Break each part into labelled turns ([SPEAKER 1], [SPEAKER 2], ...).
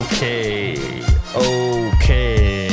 [SPEAKER 1] Okay.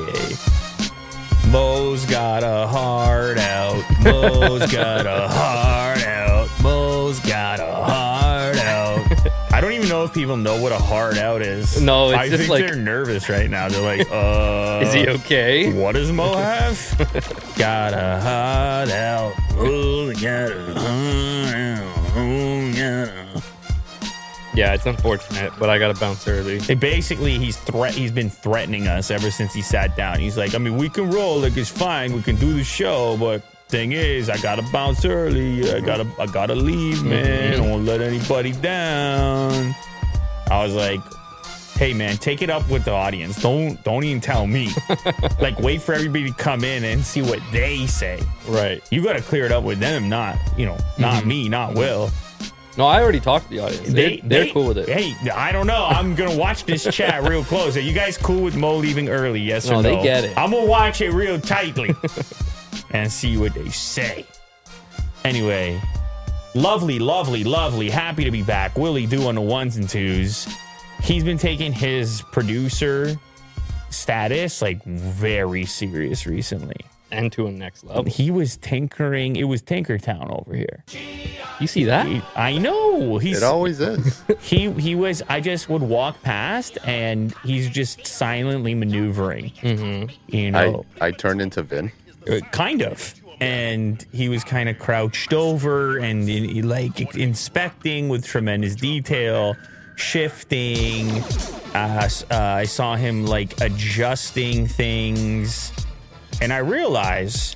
[SPEAKER 1] Mo's got a heart out. Mo's got a heart out. Mo's got a heart out. I don't even know if people know what a heart out is.
[SPEAKER 2] No, it's
[SPEAKER 1] I
[SPEAKER 2] just
[SPEAKER 1] think
[SPEAKER 2] like
[SPEAKER 1] they're nervous right now. They're like,
[SPEAKER 2] is he okay?
[SPEAKER 1] What does Mo have? Got a heart out. Oh, got a heart out. Oh, got a...
[SPEAKER 2] Yeah, it's unfortunate, but I got to bounce early.
[SPEAKER 1] Basically, he's been threatening us ever since he sat down. He's like, I mean, we can roll, like it's fine, we can do the show, but thing is, I gotta bounce early. I gotta leave, man. I don't wanna let anybody down. I was like, hey man, take it up with the audience. Don't even tell me. Like, wait for everybody to come in and see what they say.
[SPEAKER 2] Right.
[SPEAKER 1] You gotta clear it up with them, not me, not Will.
[SPEAKER 2] No, I already talked to the audience. They're cool with it.
[SPEAKER 1] Hey, I don't know. I'm going to watch this chat real close. Are you guys cool with Mo leaving early? Yes or no?
[SPEAKER 2] No, they get it.
[SPEAKER 1] I'm going to watch it real tightly and see what they say. Anyway, lovely. Happy to be back. Willie Do on the ones and twos. He's been taking his producer status like very serious recently.
[SPEAKER 2] And to a next level.
[SPEAKER 1] He was tinkering. It was Tinkertown over here.
[SPEAKER 2] You see that?
[SPEAKER 1] I know.
[SPEAKER 3] It always is.
[SPEAKER 1] He was. I just would walk past, and he's just silently maneuvering.
[SPEAKER 2] Mm-hmm.
[SPEAKER 1] You know,
[SPEAKER 3] I turned into Vin.
[SPEAKER 1] Kind of. And he was kind of crouched over and like inspecting with tremendous detail, shifting. I saw him like adjusting things. And I realize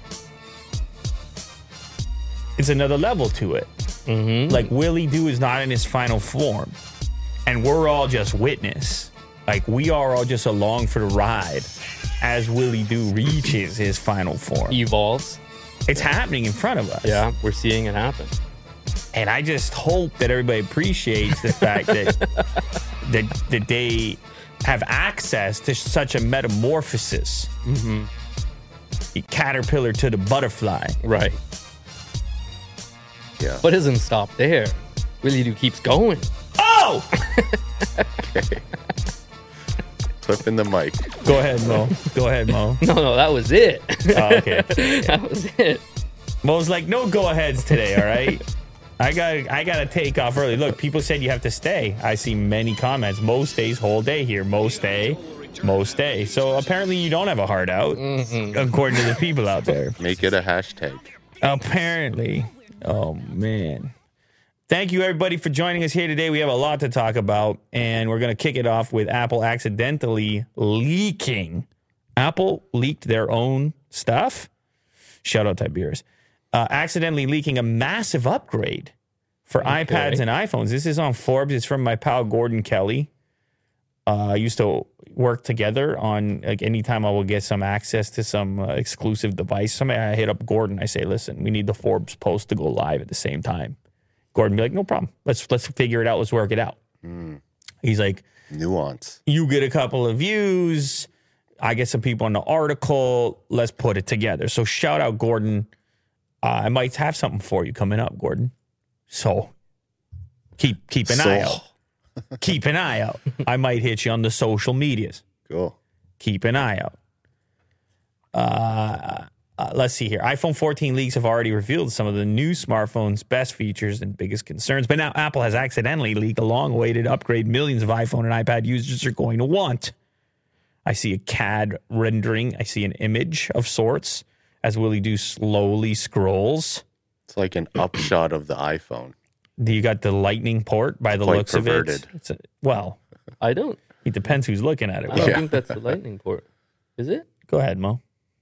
[SPEAKER 1] it's another level to it.
[SPEAKER 2] Mm-hmm.
[SPEAKER 1] Like, Willie Do is not in his final form. And we're all just witness. Like, we are all just along for the ride as Willie Do reaches his final form.
[SPEAKER 2] Evolves.
[SPEAKER 1] It's happening in front of us.
[SPEAKER 2] Yeah, we're seeing it happen.
[SPEAKER 1] And I just hope that everybody appreciates the fact that they have access to such a metamorphosis.
[SPEAKER 2] Mm-hmm.
[SPEAKER 1] Caterpillar to the butterfly.
[SPEAKER 2] Right.
[SPEAKER 3] Yeah.
[SPEAKER 2] But it doesn't stop there. Willie Do keeps going.
[SPEAKER 1] Oh!
[SPEAKER 3] Okay. Flipping the mic.
[SPEAKER 1] Go ahead, Mo.
[SPEAKER 2] No, that was it.
[SPEAKER 1] Oh, okay.
[SPEAKER 2] That was it.
[SPEAKER 1] Mo's like, no go-aheads today, all right? I gotta take off early. Look, people said you have to stay. I see many comments. Mo stays whole day here. Mo stay. So apparently you don't have a heart out, according to the people out there.
[SPEAKER 3] Make it a hashtag.
[SPEAKER 1] Apparently. Oh, man. Thank you, everybody, for joining us here today. We have a lot to talk about, and we're going to kick it off with Apple accidentally leaking. Apple leaked their own stuff. Shout out Tiberius. Accidentally leaking a massive upgrade for iPads and iPhones. This is on Forbes. It's from my pal Gordon Kelly. I used to work together on, like, anytime I will get some access to some exclusive device. I hit up Gordon. I say, listen, we need the Forbes post to go live at the same time. Gordon be like, no problem. Let's figure it out. Let's work it out. He's like,
[SPEAKER 3] nuance.
[SPEAKER 1] You get a couple of views. I get some people on the article. Let's put it together. So shout out Gordon. I might have something for you coming up, Gordon. So keep an eye out. Keep an eye out. I might hit you on the social medias.
[SPEAKER 3] Cool.
[SPEAKER 1] Keep an eye out. Let's see here. iPhone 14 leaks have already revealed some of the new smartphone's best features and biggest concerns. But now Apple has accidentally leaked a long-awaited upgrade millions of iPhone and iPad users are going to want. I see a CAD rendering. I see an image of sorts as Willie Do slowly scrolls.
[SPEAKER 3] It's like an upshot of the iPhone.
[SPEAKER 1] You got the lightning port by the
[SPEAKER 3] Quite
[SPEAKER 1] looks
[SPEAKER 3] perverted.
[SPEAKER 1] of it. Well,
[SPEAKER 2] I don't.
[SPEAKER 1] it depends who's looking at it.
[SPEAKER 2] I don't think that's the lightning port. Is it?
[SPEAKER 1] Go ahead, Mo.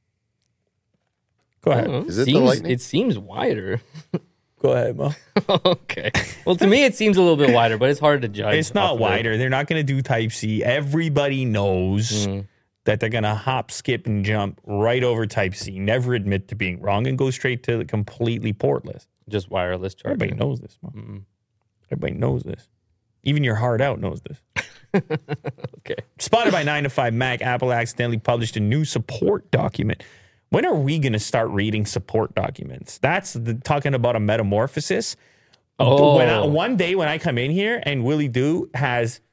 [SPEAKER 1] Go ahead.
[SPEAKER 3] Is it the lightning?
[SPEAKER 2] It seems wider.
[SPEAKER 1] Go ahead, Mo.
[SPEAKER 2] Okay. Well, to me, it seems a little bit wider, but it's hard to judge.
[SPEAKER 1] It's not wider. They're not going to do Type-C. Everybody knows that they're going to hop, skip, and jump right over Type-C, never admit to being wrong, and go straight to the completely portless.
[SPEAKER 2] Just wireless charging.
[SPEAKER 1] Everybody knows this, Mo. Everybody knows this. Even your heart out knows this.
[SPEAKER 2] Okay.
[SPEAKER 1] Spotted by 9 to 5 Mac, Apple accidentally published a new support document. When are we going to start reading support documents? That's talking about a metamorphosis.
[SPEAKER 2] Oh.
[SPEAKER 1] One day when I come in here and Willie Do has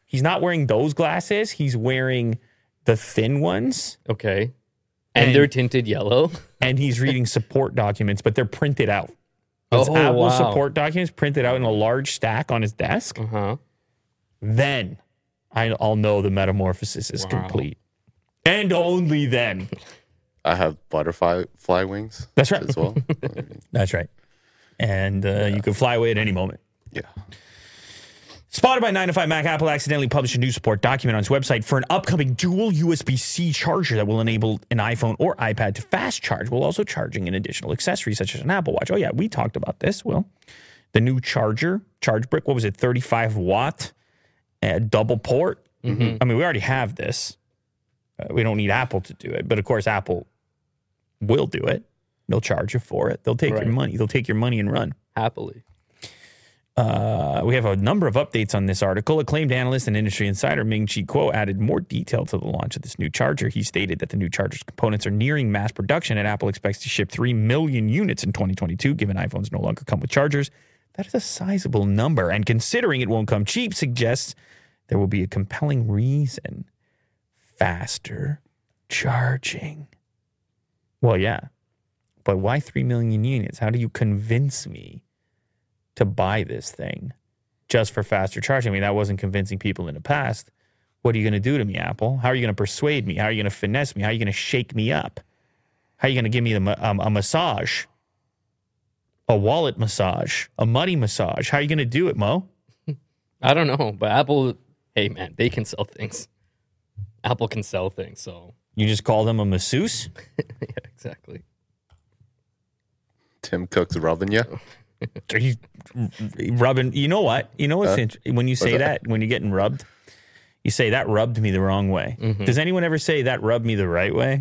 [SPEAKER 1] He's not wearing those glasses. He's wearing the thin ones,
[SPEAKER 2] Okay.
[SPEAKER 1] And-
[SPEAKER 2] And they're tinted yellow.
[SPEAKER 1] and he's reading support documents, but they're printed out. It's
[SPEAKER 2] Oh,
[SPEAKER 1] Apple
[SPEAKER 2] wow.
[SPEAKER 1] support documents printed out in a large stack on his desk.
[SPEAKER 2] Uh-huh.
[SPEAKER 1] Then I'll know the metamorphosis is
[SPEAKER 2] Wow.
[SPEAKER 1] complete. And only then.
[SPEAKER 3] I have butterfly fly wings.
[SPEAKER 1] That's right.
[SPEAKER 3] As well.
[SPEAKER 1] That's right. And you can fly away at any moment.
[SPEAKER 3] Yeah.
[SPEAKER 1] Spotted by 9 to 5 Mac, Apple accidentally published a new support document on its website for an upcoming dual USB-C charger that will enable an iPhone or iPad to fast charge while also charging in additional accessories such as an Apple Watch. Oh, yeah, we talked about this, Will. The new charger, charge brick, what was it, 35 watt, double port? Mm-hmm. I mean, we already have this. We don't need Apple to do it. But, of course, Apple will do it. They'll charge you for it. They'll take your money. They'll take your money and run.
[SPEAKER 2] Happily.
[SPEAKER 1] We have a number of updates on this article. Acclaimed analyst and industry insider Ming-Chi Kuo added more detail to the launch of this new charger. He stated that the new charger's components are nearing mass production, and Apple expects to ship 3 million units in 2022, given iPhones no longer come with chargers. That is a sizable number, and considering it won't come cheap, suggests there will be a compelling reason. Faster charging. Well, yeah, but why 3 million units? How do you convince me to buy this thing just for faster charging? I mean, that wasn't convincing people in the past. What are you going to do to me, Apple? How are you going to persuade me? How are you going to finesse me? How are you going to shake me up? How are you going to give me a massage? A wallet massage? A money massage? How are you going to do it, Mo?
[SPEAKER 2] I don't know, but Apple, hey, man, they can sell things. Apple can sell things, so.
[SPEAKER 1] You just call them a masseuse?
[SPEAKER 2] Yeah, exactly.
[SPEAKER 3] Tim Cook's rubbing you.
[SPEAKER 1] Are you rubbing? You know what? You know what's when you say that, when you're getting rubbed, you say that rubbed me the wrong way. Mm-hmm. Does anyone ever say that rubbed me the right way?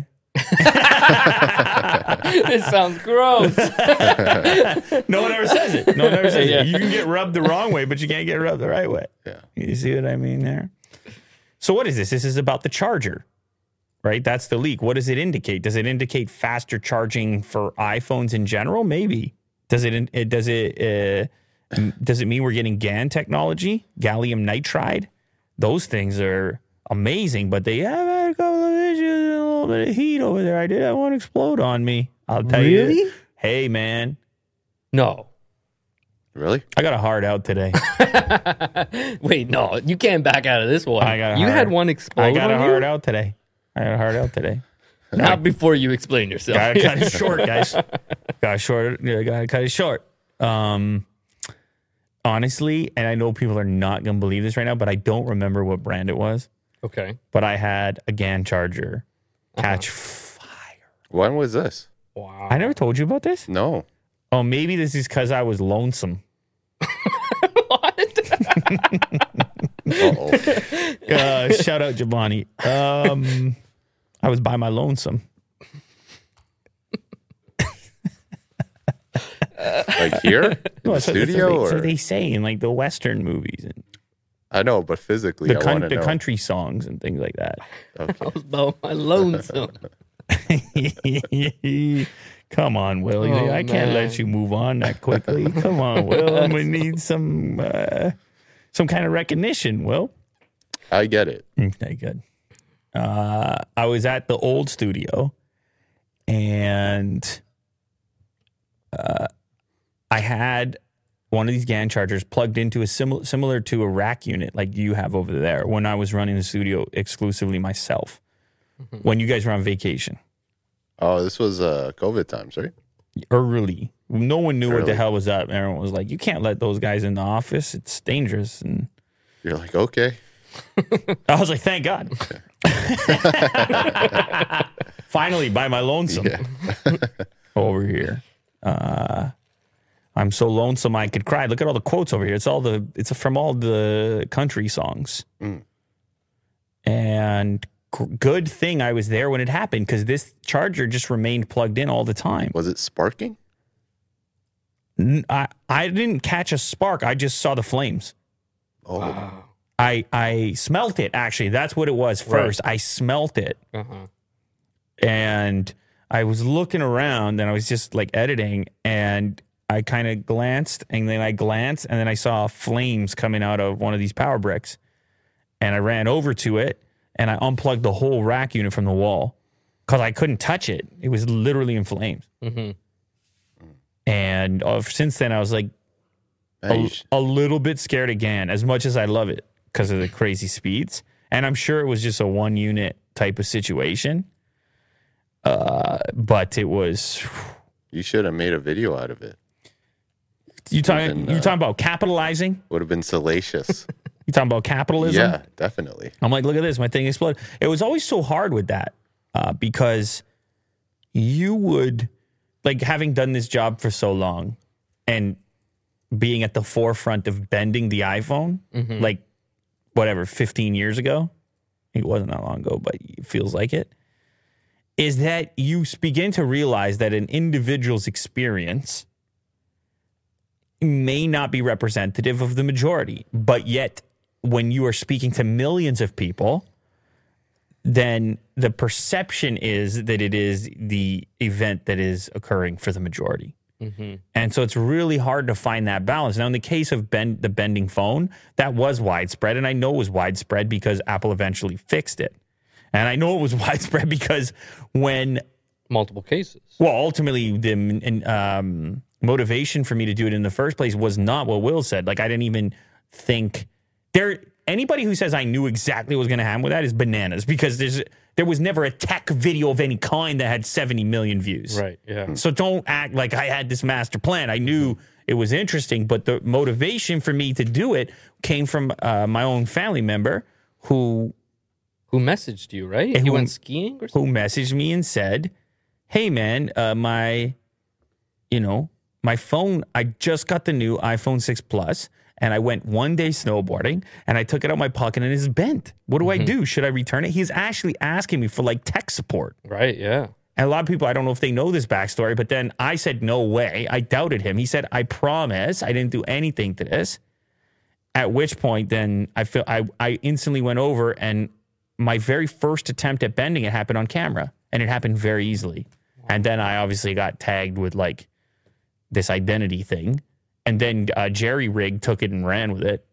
[SPEAKER 2] This sounds gross.
[SPEAKER 1] No one ever says it. No one ever says it. You can get rubbed the wrong way, but you can't get rubbed the right way.
[SPEAKER 3] Yeah.
[SPEAKER 1] You see what I mean there? So what is this? This is about the charger, right? That's the leak. What does it indicate? Does it indicate faster charging for iPhones in general? Maybe. Does it mean we're getting GaN technology, gallium nitride? Those things are amazing, but they have had a couple of issues and a little bit of heat over there. I won't explode on me. I'll tell you.
[SPEAKER 2] Really?
[SPEAKER 1] Hey, man.
[SPEAKER 2] No.
[SPEAKER 3] Really?
[SPEAKER 1] I got a hard out today.
[SPEAKER 2] Wait, no, you can't back out of this one. You
[SPEAKER 1] hard-
[SPEAKER 2] had one explode.
[SPEAKER 1] I got a
[SPEAKER 2] on
[SPEAKER 1] hard
[SPEAKER 2] you?
[SPEAKER 1] out today.
[SPEAKER 2] Not before you explain yourself.
[SPEAKER 1] Gotta cut it short, guys. Gotta cut it short. Honestly, and I know people are not gonna believe this right now, but I don't remember what brand it was.
[SPEAKER 2] Okay.
[SPEAKER 1] But I had a GaN charger catch fire.
[SPEAKER 3] When was this?
[SPEAKER 2] Wow.
[SPEAKER 1] I never told you about this?
[SPEAKER 3] No.
[SPEAKER 1] Oh, maybe this is because I was lonesome.
[SPEAKER 2] What?
[SPEAKER 3] Uh-oh.
[SPEAKER 1] Shout out Giovanni. I was by my lonesome.
[SPEAKER 3] Like here? In
[SPEAKER 1] No,
[SPEAKER 3] the studio?
[SPEAKER 1] that's
[SPEAKER 3] Or?
[SPEAKER 1] what they say in like the Western movies and
[SPEAKER 3] I know, but physically, I want to know.
[SPEAKER 1] country songs and things like that.
[SPEAKER 2] I was about my lonesome.
[SPEAKER 1] Come on, Will.
[SPEAKER 2] Oh,
[SPEAKER 1] I can't
[SPEAKER 2] man.
[SPEAKER 1] let you move on that quickly. Come on, Will. We need some kind of recognition, Will.
[SPEAKER 3] I get it.
[SPEAKER 1] Okay, good. I was at the old studio, and I had one of these GaN chargers plugged into a similar to a rack unit like you have over there when I was running the studio exclusively myself. When you guys were on vacation.
[SPEAKER 3] Oh, this was COVID times, right?
[SPEAKER 1] Early. No one knew what the
[SPEAKER 3] Early.
[SPEAKER 1] hell was up. Everyone was like, you can't let those guys in the office. It's dangerous. And
[SPEAKER 3] You're like, okay.
[SPEAKER 1] I was like, thank God. Finally, by my lonesome
[SPEAKER 3] Yeah.
[SPEAKER 1] over here. I'm so lonesome I could cry. Look at all the quotes over here. It's from all the country songs. And good thing I was there when it happened because this charger just remained plugged in all the time.
[SPEAKER 3] Was it sparking?
[SPEAKER 1] I didn't catch a spark. I just saw the flames.
[SPEAKER 3] Oh,
[SPEAKER 2] Wow.
[SPEAKER 1] I smelt it, actually. That's what it was first. I smelt it.
[SPEAKER 2] Uh-huh.
[SPEAKER 1] And I was looking around and I was just like editing and I kind of glanced and then I glanced and then I saw flames coming out of one of these power bricks. and I ran over to it and I unplugged the whole rack unit from the wall because I couldn't touch it. It was literally in flames.
[SPEAKER 2] Mm-hmm.
[SPEAKER 1] And since then, I was like
[SPEAKER 3] Man, you sh-
[SPEAKER 1] a little bit scared again, as much as I love it because of the crazy speeds. And I'm sure it was just a one unit type of situation. But it was.
[SPEAKER 3] you should have made a video out of it.
[SPEAKER 1] You talking about capitalizing?
[SPEAKER 3] Would have been salacious.
[SPEAKER 1] You talking about capitalism?
[SPEAKER 3] Yeah, definitely.
[SPEAKER 1] I'm like, look at this, my thing exploded. It was always so hard with that because you would, like, having done this job for so long and being at the forefront of bending the iPhone, like, whatever, 15 years ago. It wasn't that long ago, but it feels like it. Is that you begin to realize that an individual's experience may not be representative of the majority, but yet when you are speaking to millions of people, then the perception is that it is the event that is occurring for the majority. And so it's really hard to find that balance. Now, in the case of the bending phone, that was widespread, and I know it was widespread because Apple eventually fixed it. And I know it was widespread because when
[SPEAKER 2] Multiple cases.
[SPEAKER 1] well, ultimately, the motivation for me to do it in the first place was not what Will said. Like, I didn't even think anybody who says I knew exactly what was going to happen with that is bananas because there was never a tech video of any kind that had 70 million views.
[SPEAKER 2] Right. Yeah.
[SPEAKER 1] So don't act like I had this master plan. I knew it was interesting, but the motivation for me to do it came from my own family member who
[SPEAKER 2] Who messaged you? Right. He went skiing or something.
[SPEAKER 1] who messaged me and said, "Hey man, my phone, I just got the new iPhone 6 Plus and I went one day snowboarding and I took it out of my pocket and it's bent. What do I do? Should I return it?" He's actually asking me for like tech support.
[SPEAKER 2] Right. Yeah.
[SPEAKER 1] And a lot of people, I don't know if they know this backstory, but then I said, no way. I doubted him. He said, I promise I didn't do anything to this. At which point then I instantly went over and my very first attempt at bending it happened on camera and it happened very easily. And then I obviously got tagged with like this identity thing. And then Jerry Rig took it and ran with it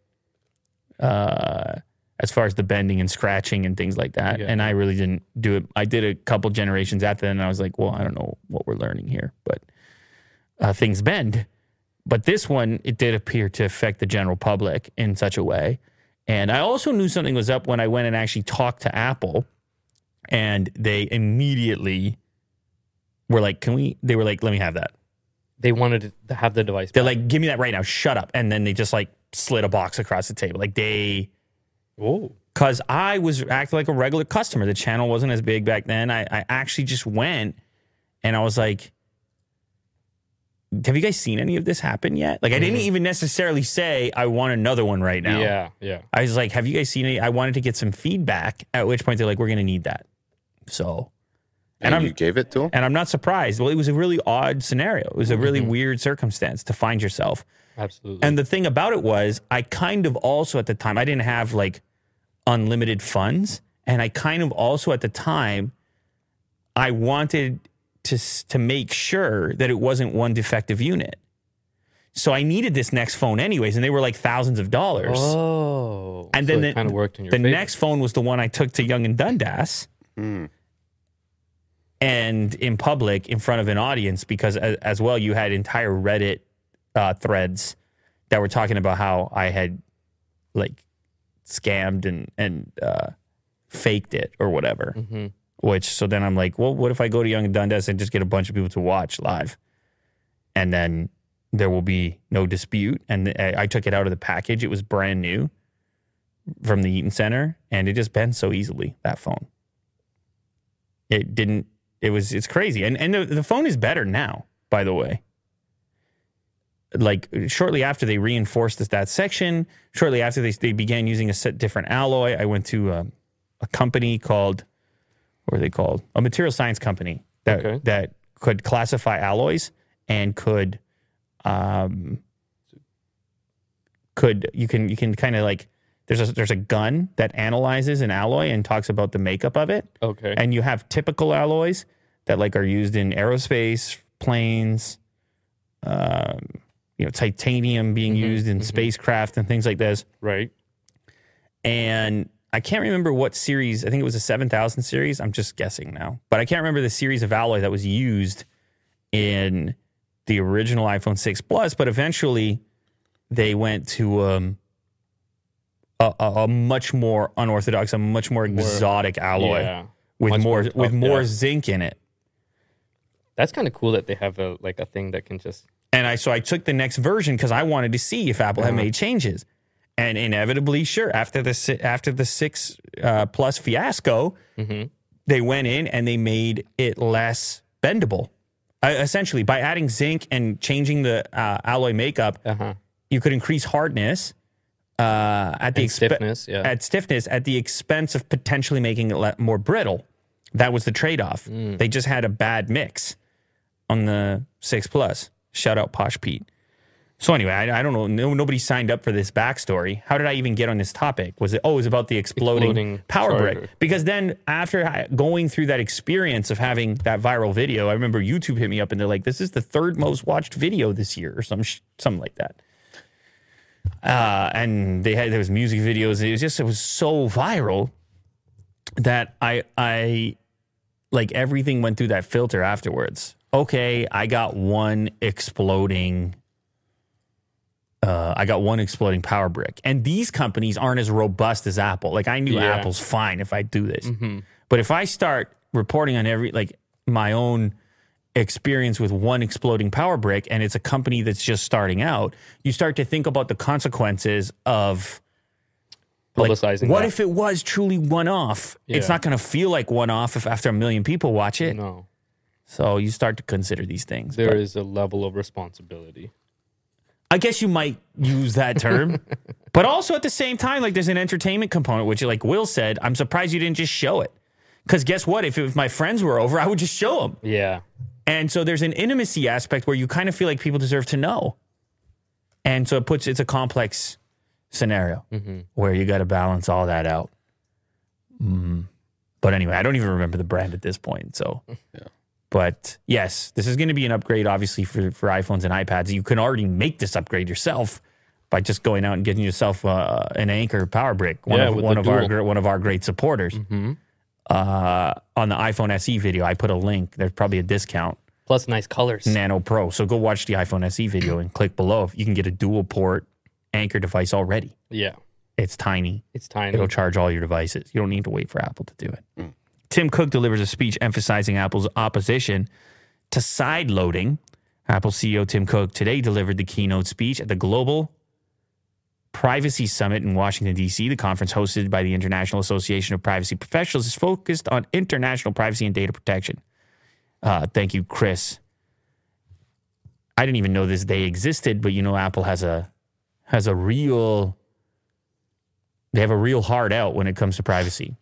[SPEAKER 1] as far as the bending and scratching and things like that.
[SPEAKER 2] Yeah.
[SPEAKER 1] And I really didn't do it. I did a couple generations after that and I was like, well, I don't know what we're learning here, but things bend. But this one, it did appear to affect the general public in such a way. And I also knew something was up when I went and actually talked to Apple and they immediately were like, they were like, let me have that.
[SPEAKER 2] They wanted to have the device.
[SPEAKER 1] They're
[SPEAKER 2] back.
[SPEAKER 1] like, give me that right now. Shut up. And then they just like slid a box across the table. Like
[SPEAKER 2] Whoa.
[SPEAKER 1] because I was acting like a regular customer. The channel wasn't as big back then. I actually just went and I was like, have you guys seen any of this happen yet? Like, I didn't even necessarily say I want another one right now.
[SPEAKER 2] Yeah. Yeah.
[SPEAKER 1] I was like, have you guys seen any? I wanted to get some feedback, at which point they're like, we're going to need that. So,
[SPEAKER 3] And you gave it to him?
[SPEAKER 1] and I'm not surprised. Well, it was a really odd scenario. It was a really weird circumstance to find yourself.
[SPEAKER 2] Absolutely.
[SPEAKER 1] And the thing about it was, I kind of also at the time, I didn't have like unlimited funds. And I kind of also at the time, I wanted to make sure that it wasn't one defective unit. So I needed this next phone anyways. And they were like thousands of dollars.
[SPEAKER 2] Oh.
[SPEAKER 1] And
[SPEAKER 2] So
[SPEAKER 1] then
[SPEAKER 2] it kind of worked in your
[SPEAKER 1] the
[SPEAKER 2] favor.
[SPEAKER 1] next phone was the one I took to Young and Dundas. And in public, in front of an audience, because as well, you had entire Reddit threads that were talking about how I had like scammed and faked it or whatever. Which, so then I'm like, well, what if I go to Young and Dundas and just get a bunch of people to watch live? And then there will be no dispute. And I took it out of the package. It was brand new from the Eaton Center. And it just bent so easily, that phone. It's crazy. And the phone is better now, by the way. Like shortly after they reinforced that section, shortly after they began using a different alloy, I went to a company called, what are they called? A material science company that could classify alloys and you can kind of like, there's a gun that analyzes an alloy and talks about the makeup of it.
[SPEAKER 2] Okay.
[SPEAKER 1] And you have typical alloys that like are used in aerospace, planes, titanium being used in spacecraft and things like this.
[SPEAKER 2] Right.
[SPEAKER 1] And I can't remember what series. I think it was a 7000 series. I'm just guessing now. But I can't remember the series of alloy that was used in the original iPhone 6 Plus. But eventually, they went to a much more unorthodox, a much more exotic alloy with
[SPEAKER 2] Much
[SPEAKER 1] more
[SPEAKER 2] more tough,
[SPEAKER 1] with more
[SPEAKER 2] yeah.
[SPEAKER 1] zinc in it.
[SPEAKER 2] That's kind of cool that they have a thing that can just.
[SPEAKER 1] And I took the next version because I wanted to see if Apple had made changes. And inevitably, sure, after the 6 Plus fiasco, they went in and they made it less bendable. Essentially, by adding zinc and changing the alloy makeup, you could increase hardness at the
[SPEAKER 2] stiffness,
[SPEAKER 1] stiffness at the expense of potentially making it more brittle. That was the trade-off. They just had a bad mix on the 6 Plus. Shout out Posh Pete. So anyway, I don't know. Nobody signed up for this backstory. How did I even get on this topic? Was it? Oh, it was about the exploding power
[SPEAKER 2] charger.
[SPEAKER 1] brick. Because then after going through that experience of having that viral video, I remember YouTube hit me up and they're like, "This is the third most watched video this year," or something like that. And there was music videos. It was so viral that I like everything went through that filter afterwards. Okay, I got one exploding power brick. And these companies aren't as robust as Apple. Like, I knew Apple's fine if I do this. But if I start reporting on my own experience with one exploding power brick, and it's a company that's just starting out, you start to think about the consequences of
[SPEAKER 2] Publicizing
[SPEAKER 1] what
[SPEAKER 2] that.
[SPEAKER 1] if it was truly one-off? It's not going to feel like one-off if after 1 million people watch it.
[SPEAKER 2] No.
[SPEAKER 1] So you start to consider these things.
[SPEAKER 2] There
[SPEAKER 1] But
[SPEAKER 2] is a level of responsibility.
[SPEAKER 1] I guess you might use that term. But also at the same time, like, there's an entertainment component, which, like Will said, I'm surprised you didn't just show it. Because guess what? If my friends were over, I would just show them.
[SPEAKER 2] Yeah.
[SPEAKER 1] And so there's an intimacy aspect where you kind of feel like people deserve to know. And so it's a complex scenario where you got to balance all that out. But anyway, I don't even remember the brand at this point. So, But yes, this is going to be an upgrade, obviously, for iPhones and iPads. You can already make this upgrade yourself by just going out and getting yourself an Anchor power brick. One of our great supporters. On the iPhone SE video, I put a link. There's probably a discount.
[SPEAKER 2] Plus nice colors.
[SPEAKER 1] Nano Pro. So go watch the iPhone SE video and click below. You can get a dual port Anchor device already.
[SPEAKER 2] Yeah.
[SPEAKER 1] It's tiny.
[SPEAKER 2] It's tiny.
[SPEAKER 1] It'll charge all your devices. You don't need to wait for Apple to do it. Tim Cook delivers a speech emphasizing Apple's opposition to side loading. Apple CEO Tim Cook today delivered the keynote speech at the Global Privacy Summit in Washington, D.C. The conference, hosted by the International Association of Privacy Professionals, is focused on international privacy and data protection. Thank you, Chris. I didn't even know they existed, but Apple has a real hard out when it comes to privacy.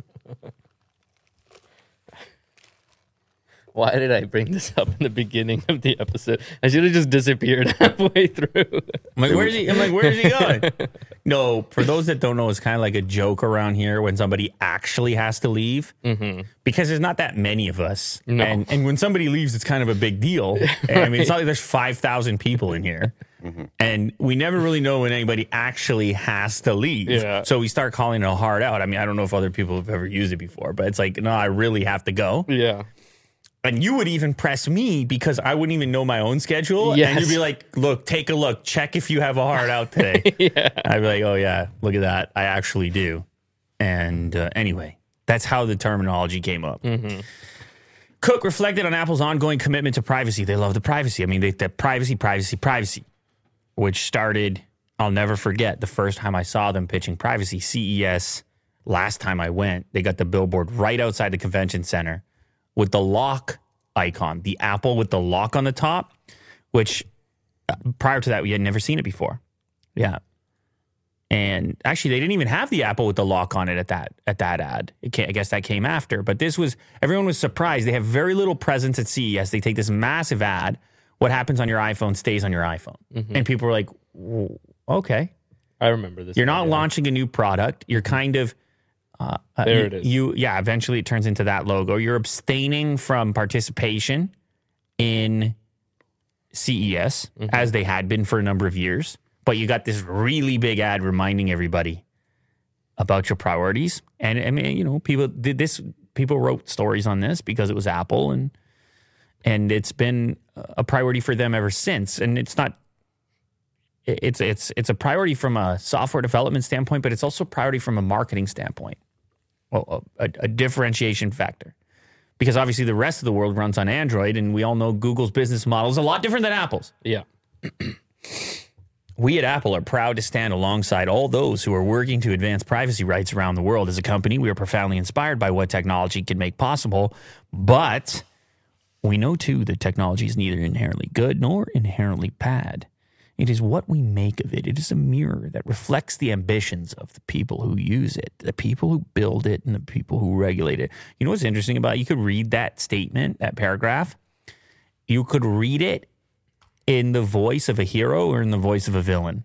[SPEAKER 2] Why did I bring this up in the beginning of the episode? I should have just disappeared halfway through.
[SPEAKER 1] I'm like, where's he going? No, for those that don't know, it's kind of like a joke around here when somebody actually has to leave. Because there's not that many of us.
[SPEAKER 2] No.
[SPEAKER 1] And when somebody leaves, it's kind of a big deal. And, I mean, it's not like there's 5,000 people in here. And we never really know when anybody actually has to leave.
[SPEAKER 2] Yeah.
[SPEAKER 1] So we start calling it a hard out. I mean, I don't know if other people have ever used it before, but it's like, no, I really have to go.
[SPEAKER 2] Yeah.
[SPEAKER 1] And you would even press me because I wouldn't even know my own schedule.
[SPEAKER 2] Yes.
[SPEAKER 1] And you'd be like, look, take a look. Check if you have a hard out today. I'd be like, oh, yeah, look at that. I actually do. And anyway, that's how the terminology came up. Cook reflected on Apple's ongoing commitment to privacy. They love the privacy. I mean, the privacy, which started, I'll never forget, the first time I saw them pitching privacy, CES, last time I went. They got the billboard right outside the convention center with the lock icon, the Apple with the lock on the top, which prior to that, we had never seen it before. Yeah. And actually, they didn't even have the Apple with the lock on it at that ad. I guess that came after. But everyone was surprised. They have very little presence at CES. They take this massive ad. What happens on your iPhone stays on your iPhone. And people were like, okay.
[SPEAKER 2] I remember this.
[SPEAKER 1] You're not launching a new product. You're kind of...
[SPEAKER 2] there it is.
[SPEAKER 1] Eventually it turns into that logo. You're abstaining from participation in CES, as they had been for a number of years. But you got this really big ad reminding everybody about your priorities. And I mean, you know, people wrote stories on this because it was Apple, and it's been a priority for them ever since. And it's a priority from a software development standpoint, but it's also a priority from a marketing standpoint. Well, a differentiation factor. Because obviously the rest of the world runs on Android, and we all know Google's business model is a lot different than Apple's.
[SPEAKER 2] Yeah.
[SPEAKER 1] We at Apple are proud to stand alongside all those who are working to advance privacy rights around the world. As a company, we are profoundly inspired by what technology can make possible, but we know too that technology is neither inherently good nor inherently bad. It is what we make of it. It is a mirror that reflects the ambitions of the people who use it, the people who build it, and the people who regulate it. You know what's interesting about it? You could read that statement, that paragraph. You could read it in the voice of a hero or in the voice of a villain.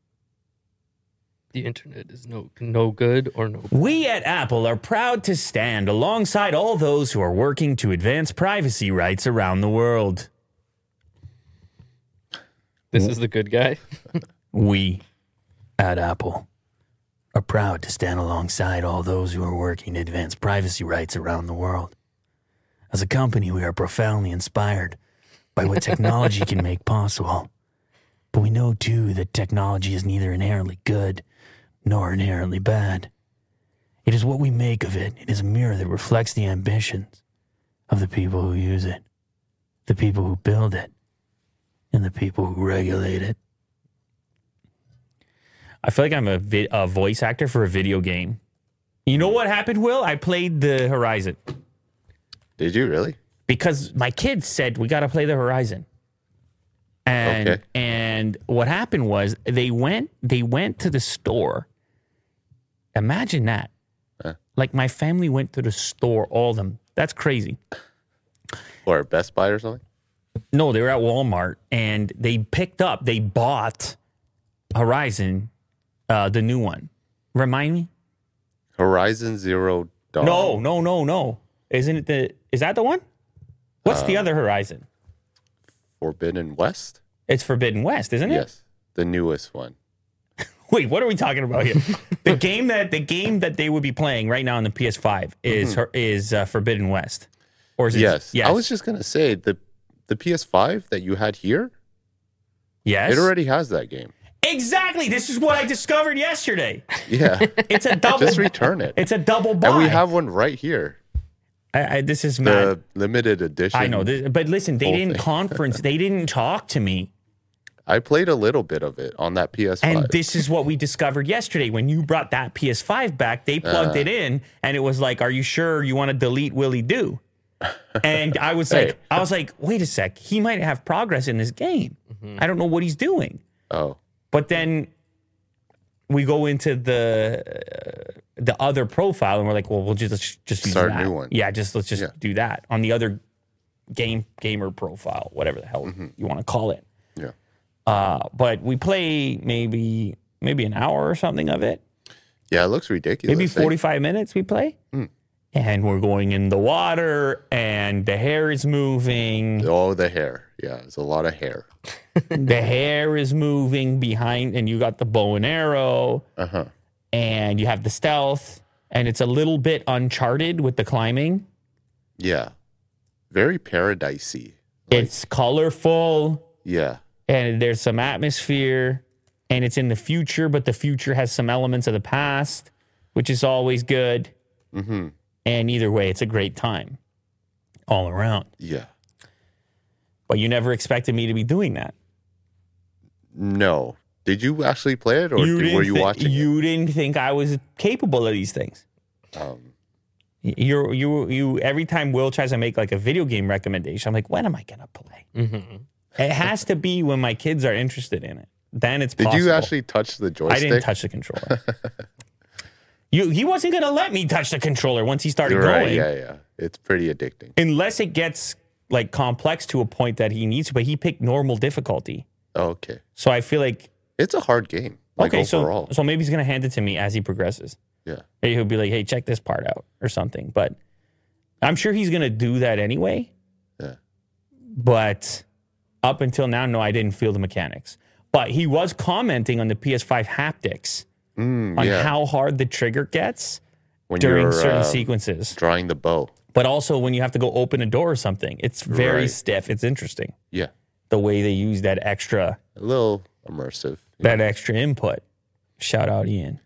[SPEAKER 2] The internet is no good or no bad.
[SPEAKER 1] We at Apple are proud to stand alongside all those who are working to advance privacy rights around the world.
[SPEAKER 2] This is the good guy.
[SPEAKER 1] We at Apple are proud to stand alongside all those who are working to advance privacy rights around the world. As a company, we are profoundly inspired by what technology can make possible. But we know, too, that technology is neither inherently good nor inherently bad. It is what we make of it. It is a mirror that reflects the ambitions of the people who use it, the people who build it, and the people who regulate it. I feel like I'm a voice actor for a video game. You know what happened, Will? I played the Horizon.
[SPEAKER 3] Did you really?
[SPEAKER 1] Because my kids said, we got to play the Horizon. And what happened was they went to the store. Imagine that. Like my family went to the store, all of them. That's crazy.
[SPEAKER 3] Or Best Buy or something?
[SPEAKER 1] No, they were at Walmart, and they bought Horizon, the new one. Remind me?
[SPEAKER 3] Horizon Zero Dawn.
[SPEAKER 1] No. Is that the one? What's the other Horizon?
[SPEAKER 3] Forbidden West?
[SPEAKER 1] It's Forbidden West, isn't it?
[SPEAKER 3] Yes, the newest one.
[SPEAKER 1] Wait, what are we talking about here? the game that they would be playing right now on the PS5 is Forbidden West, or is it?
[SPEAKER 3] Yes. I was just gonna say the PS5 that you had here.
[SPEAKER 1] Yes,
[SPEAKER 3] it already has that game.
[SPEAKER 1] Exactly. This is what I discovered yesterday.
[SPEAKER 3] Yeah,
[SPEAKER 1] it's a double.
[SPEAKER 3] Just return it.
[SPEAKER 1] It's a double buy,
[SPEAKER 3] and we have one right here.
[SPEAKER 1] This is mad.
[SPEAKER 3] The limited edition.
[SPEAKER 1] I know, but listen, they didn't conference. They didn't talk to me.
[SPEAKER 3] I played a little bit of it on that PS5.
[SPEAKER 1] And this is what we discovered yesterday. When you brought that PS5 back, they plugged it in, and it was like, "Are you sure you want to delete Willie Do?" And I was like, "Wait a sec. He might have progress in this game. I don't know what he's doing."
[SPEAKER 3] Oh,
[SPEAKER 1] but then we go into the other profile, and we're like, "Well, we'll just use
[SPEAKER 3] start
[SPEAKER 1] that.
[SPEAKER 3] A new one.
[SPEAKER 1] Yeah, let's just do that on the other gamer profile, whatever the hell you want to call it."
[SPEAKER 3] Yeah.
[SPEAKER 1] But we play maybe an hour or something of it.
[SPEAKER 3] Yeah, it looks ridiculous.
[SPEAKER 1] Maybe 45 minutes we play. And we're going in the water, and the hair is moving.
[SPEAKER 3] Oh, the hair. Yeah, there's a lot of hair.
[SPEAKER 1] The hair is moving behind, and you got the bow and arrow.
[SPEAKER 3] Uh-huh.
[SPEAKER 1] And you have the stealth, and it's a little bit Uncharted with the climbing.
[SPEAKER 3] Yeah. Very paradisey.
[SPEAKER 1] It's colorful.
[SPEAKER 3] Yeah.
[SPEAKER 1] And there's some atmosphere, and it's in the future, but the future has some elements of the past, which is always good.
[SPEAKER 3] Mm-hmm.
[SPEAKER 1] And either way, it's a great time all around.
[SPEAKER 3] Yeah.
[SPEAKER 1] But you never expected me to be doing that.
[SPEAKER 3] No. Did you actually play it, or were you watching
[SPEAKER 1] You didn't think I was capable of these things. You every time Will tries to make like a video game recommendation, I'm like, when am I going to play?
[SPEAKER 2] Mm-hmm.
[SPEAKER 1] It has to be when my kids are interested in it. Then it's possible.
[SPEAKER 3] Did you actually touch the joystick?
[SPEAKER 1] I didn't touch the controller. He wasn't going to let me touch the controller once he started going.
[SPEAKER 3] Yeah. It's pretty addicting.
[SPEAKER 1] Unless it gets like complex to a point that he needs to, but he picked normal difficulty.
[SPEAKER 3] Oh, okay.
[SPEAKER 1] So I feel like
[SPEAKER 3] it's a hard game. Overall.
[SPEAKER 1] So maybe he's going to hand it to me as he progresses.
[SPEAKER 3] Yeah.
[SPEAKER 1] Maybe he'll be like, hey, check this part out or something. But I'm sure he's going to do that anyway.
[SPEAKER 3] Yeah.
[SPEAKER 1] But up until now, no, I didn't feel the mechanics. But he was commenting on the PS5 haptics on
[SPEAKER 3] yeah.
[SPEAKER 1] how hard the trigger gets
[SPEAKER 3] When
[SPEAKER 1] during
[SPEAKER 3] you're
[SPEAKER 1] certain sequences.
[SPEAKER 3] drawing the bow.
[SPEAKER 1] But also when you have to go open a door or something, it's very
[SPEAKER 3] Right.
[SPEAKER 1] stiff. It's interesting
[SPEAKER 3] Yeah.
[SPEAKER 1] the way they use that extra
[SPEAKER 3] A little immersive.
[SPEAKER 1] that extra input. Shout out Ian.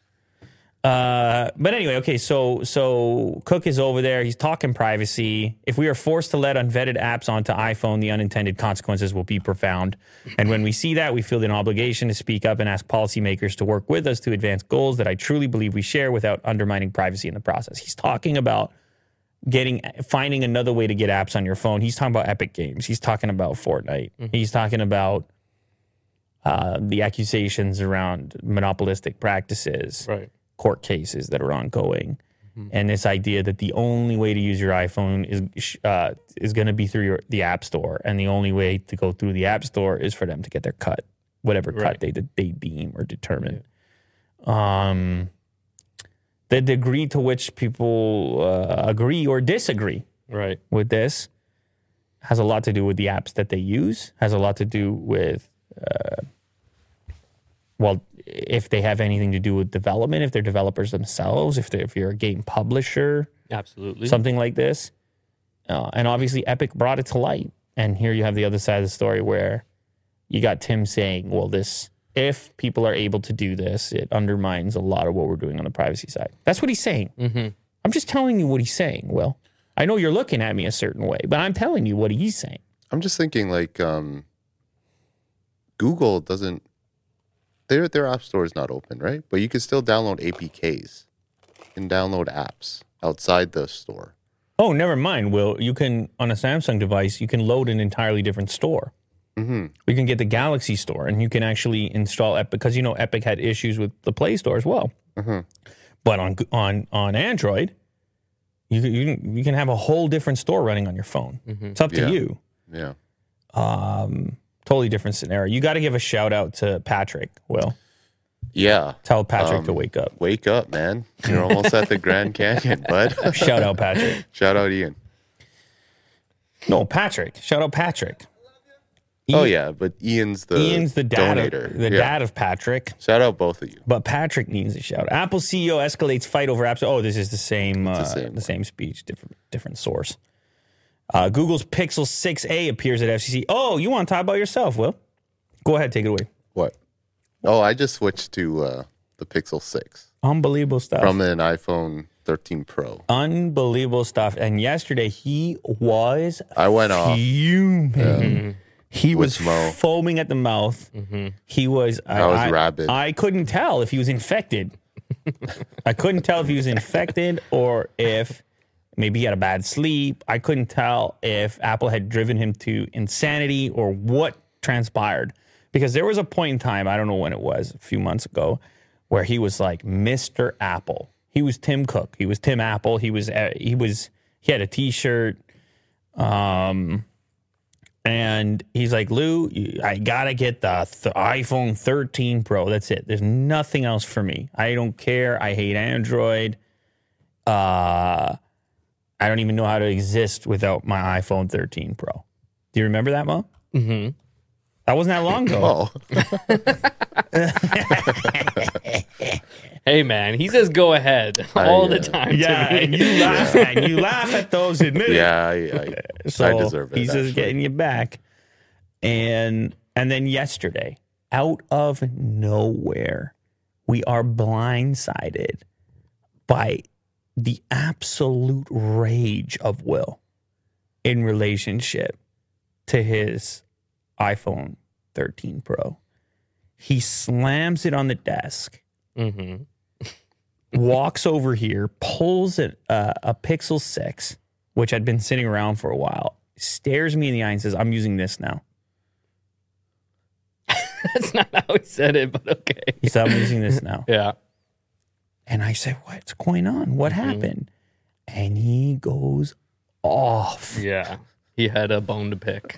[SPEAKER 1] But anyway, okay, so Cook is over there. He's talking privacy. If we are forced to let unvetted apps onto iPhone, the unintended consequences will be profound. And when we see that, we feel an obligation to speak up and ask policymakers to work with us to advance goals that I truly believe we share without undermining privacy in the process. He's talking about finding another way to get apps on your phone. He's talking about Epic Games. He's talking about Fortnite. He's talking about the accusations around monopolistic practices.
[SPEAKER 2] Right.
[SPEAKER 1] Court cases that are ongoing, and this idea that the only way to use your iPhone is going to be through the App Store, and the only way to go through the App Store is for them to get their cut, whatever cut they deem or determine. Yeah. The degree to which people agree or disagree with this has a lot to do with the apps that they use, has a lot to do with if they have anything to do with development, if they're developers themselves, if you're a game publisher,
[SPEAKER 2] absolutely,
[SPEAKER 1] something like this. And obviously Epic brought it to light. And here you have the other side of the story where you got Tim saying, well, if people are able to do this, it undermines a lot of what we're doing on the privacy side. That's what he's saying. Mm-hmm. I'm just telling you what he's saying, Will. I know you're looking at me a certain way, but I'm telling you what he's saying.
[SPEAKER 3] I'm just thinking Google doesn't, their app store is not open, right? But you can still download APKs. You can download apps outside the store.
[SPEAKER 1] Oh, never mind, Will. You can, on a Samsung device, you can load an entirely different store. Mm-hmm. You can get the Galaxy Store, and you can actually install Epic, because Epic had issues with the Play Store as well. Mm-hmm. But on Android, you can have a whole different store running on your phone. Mm-hmm. It's up to you.
[SPEAKER 3] Yeah.
[SPEAKER 1] Totally different scenario. You got to give a shout out to Patrick, Will.
[SPEAKER 3] Yeah.
[SPEAKER 1] Tell Patrick to wake up.
[SPEAKER 3] Wake up, man. You're almost at the Grand Canyon, bud.
[SPEAKER 1] Shout out Patrick.
[SPEAKER 3] Shout out Ian.
[SPEAKER 1] No, Patrick. Shout out Patrick.
[SPEAKER 3] Oh, yeah, but Ian's the
[SPEAKER 1] dad
[SPEAKER 3] donator.
[SPEAKER 1] Dad of Patrick.
[SPEAKER 3] Shout out both of you.
[SPEAKER 1] But Patrick needs a shout. Apple CEO escalates fight over apps. Oh, this is the same speech, different source. Google's Pixel 6a appears at FCC. Oh, you want to talk about yourself, Will? Go ahead, take it away.
[SPEAKER 3] What? Oh, I just switched to the Pixel 6.
[SPEAKER 1] Unbelievable stuff.
[SPEAKER 3] From an iPhone 13 Pro.
[SPEAKER 1] Unbelievable stuff. And yesterday he was
[SPEAKER 3] I went
[SPEAKER 1] fuming. He was
[SPEAKER 3] Mo.
[SPEAKER 1] foaming at the mouth. Mm-hmm. He was...
[SPEAKER 3] I was rabid.
[SPEAKER 1] I couldn't tell if he was infected. I couldn't tell if he was infected or if... Maybe he had a bad sleep. I couldn't tell if Apple had driven him to insanity or what transpired. Because there was a point in time, I don't know when it was, a few months ago, where he was like Mr. Apple. He was Tim Cook. He was Tim Apple. He had a T-shirt. And he's like, Lou, I got to get the iPhone 13 Pro. That's it. There's nothing else for me. I don't care. I hate Android. I don't even know how to exist without my iPhone 13 Pro. Do you remember that, Mo? Mm-hmm. That wasn't that long ago.
[SPEAKER 2] Hey, man, he says go ahead all the time.
[SPEAKER 1] Yeah, and you laugh at those, admit it.
[SPEAKER 3] Yeah,
[SPEAKER 1] so
[SPEAKER 3] I deserve it.
[SPEAKER 1] He's just getting you back. And then yesterday, out of nowhere, we are blindsided by the absolute rage of Will in relationship to his iPhone 13 Pro. He slams it on the desk, walks over here, pulls a Pixel 6, which had been sitting around for a while, stares me in the eye and says, I'm using this now.
[SPEAKER 2] That's not how he said it, but okay.
[SPEAKER 1] He said, I'm using this now.
[SPEAKER 2] Yeah.
[SPEAKER 1] And I said, what's going on? What happened? And he goes off.
[SPEAKER 2] Yeah. He had a bone to pick.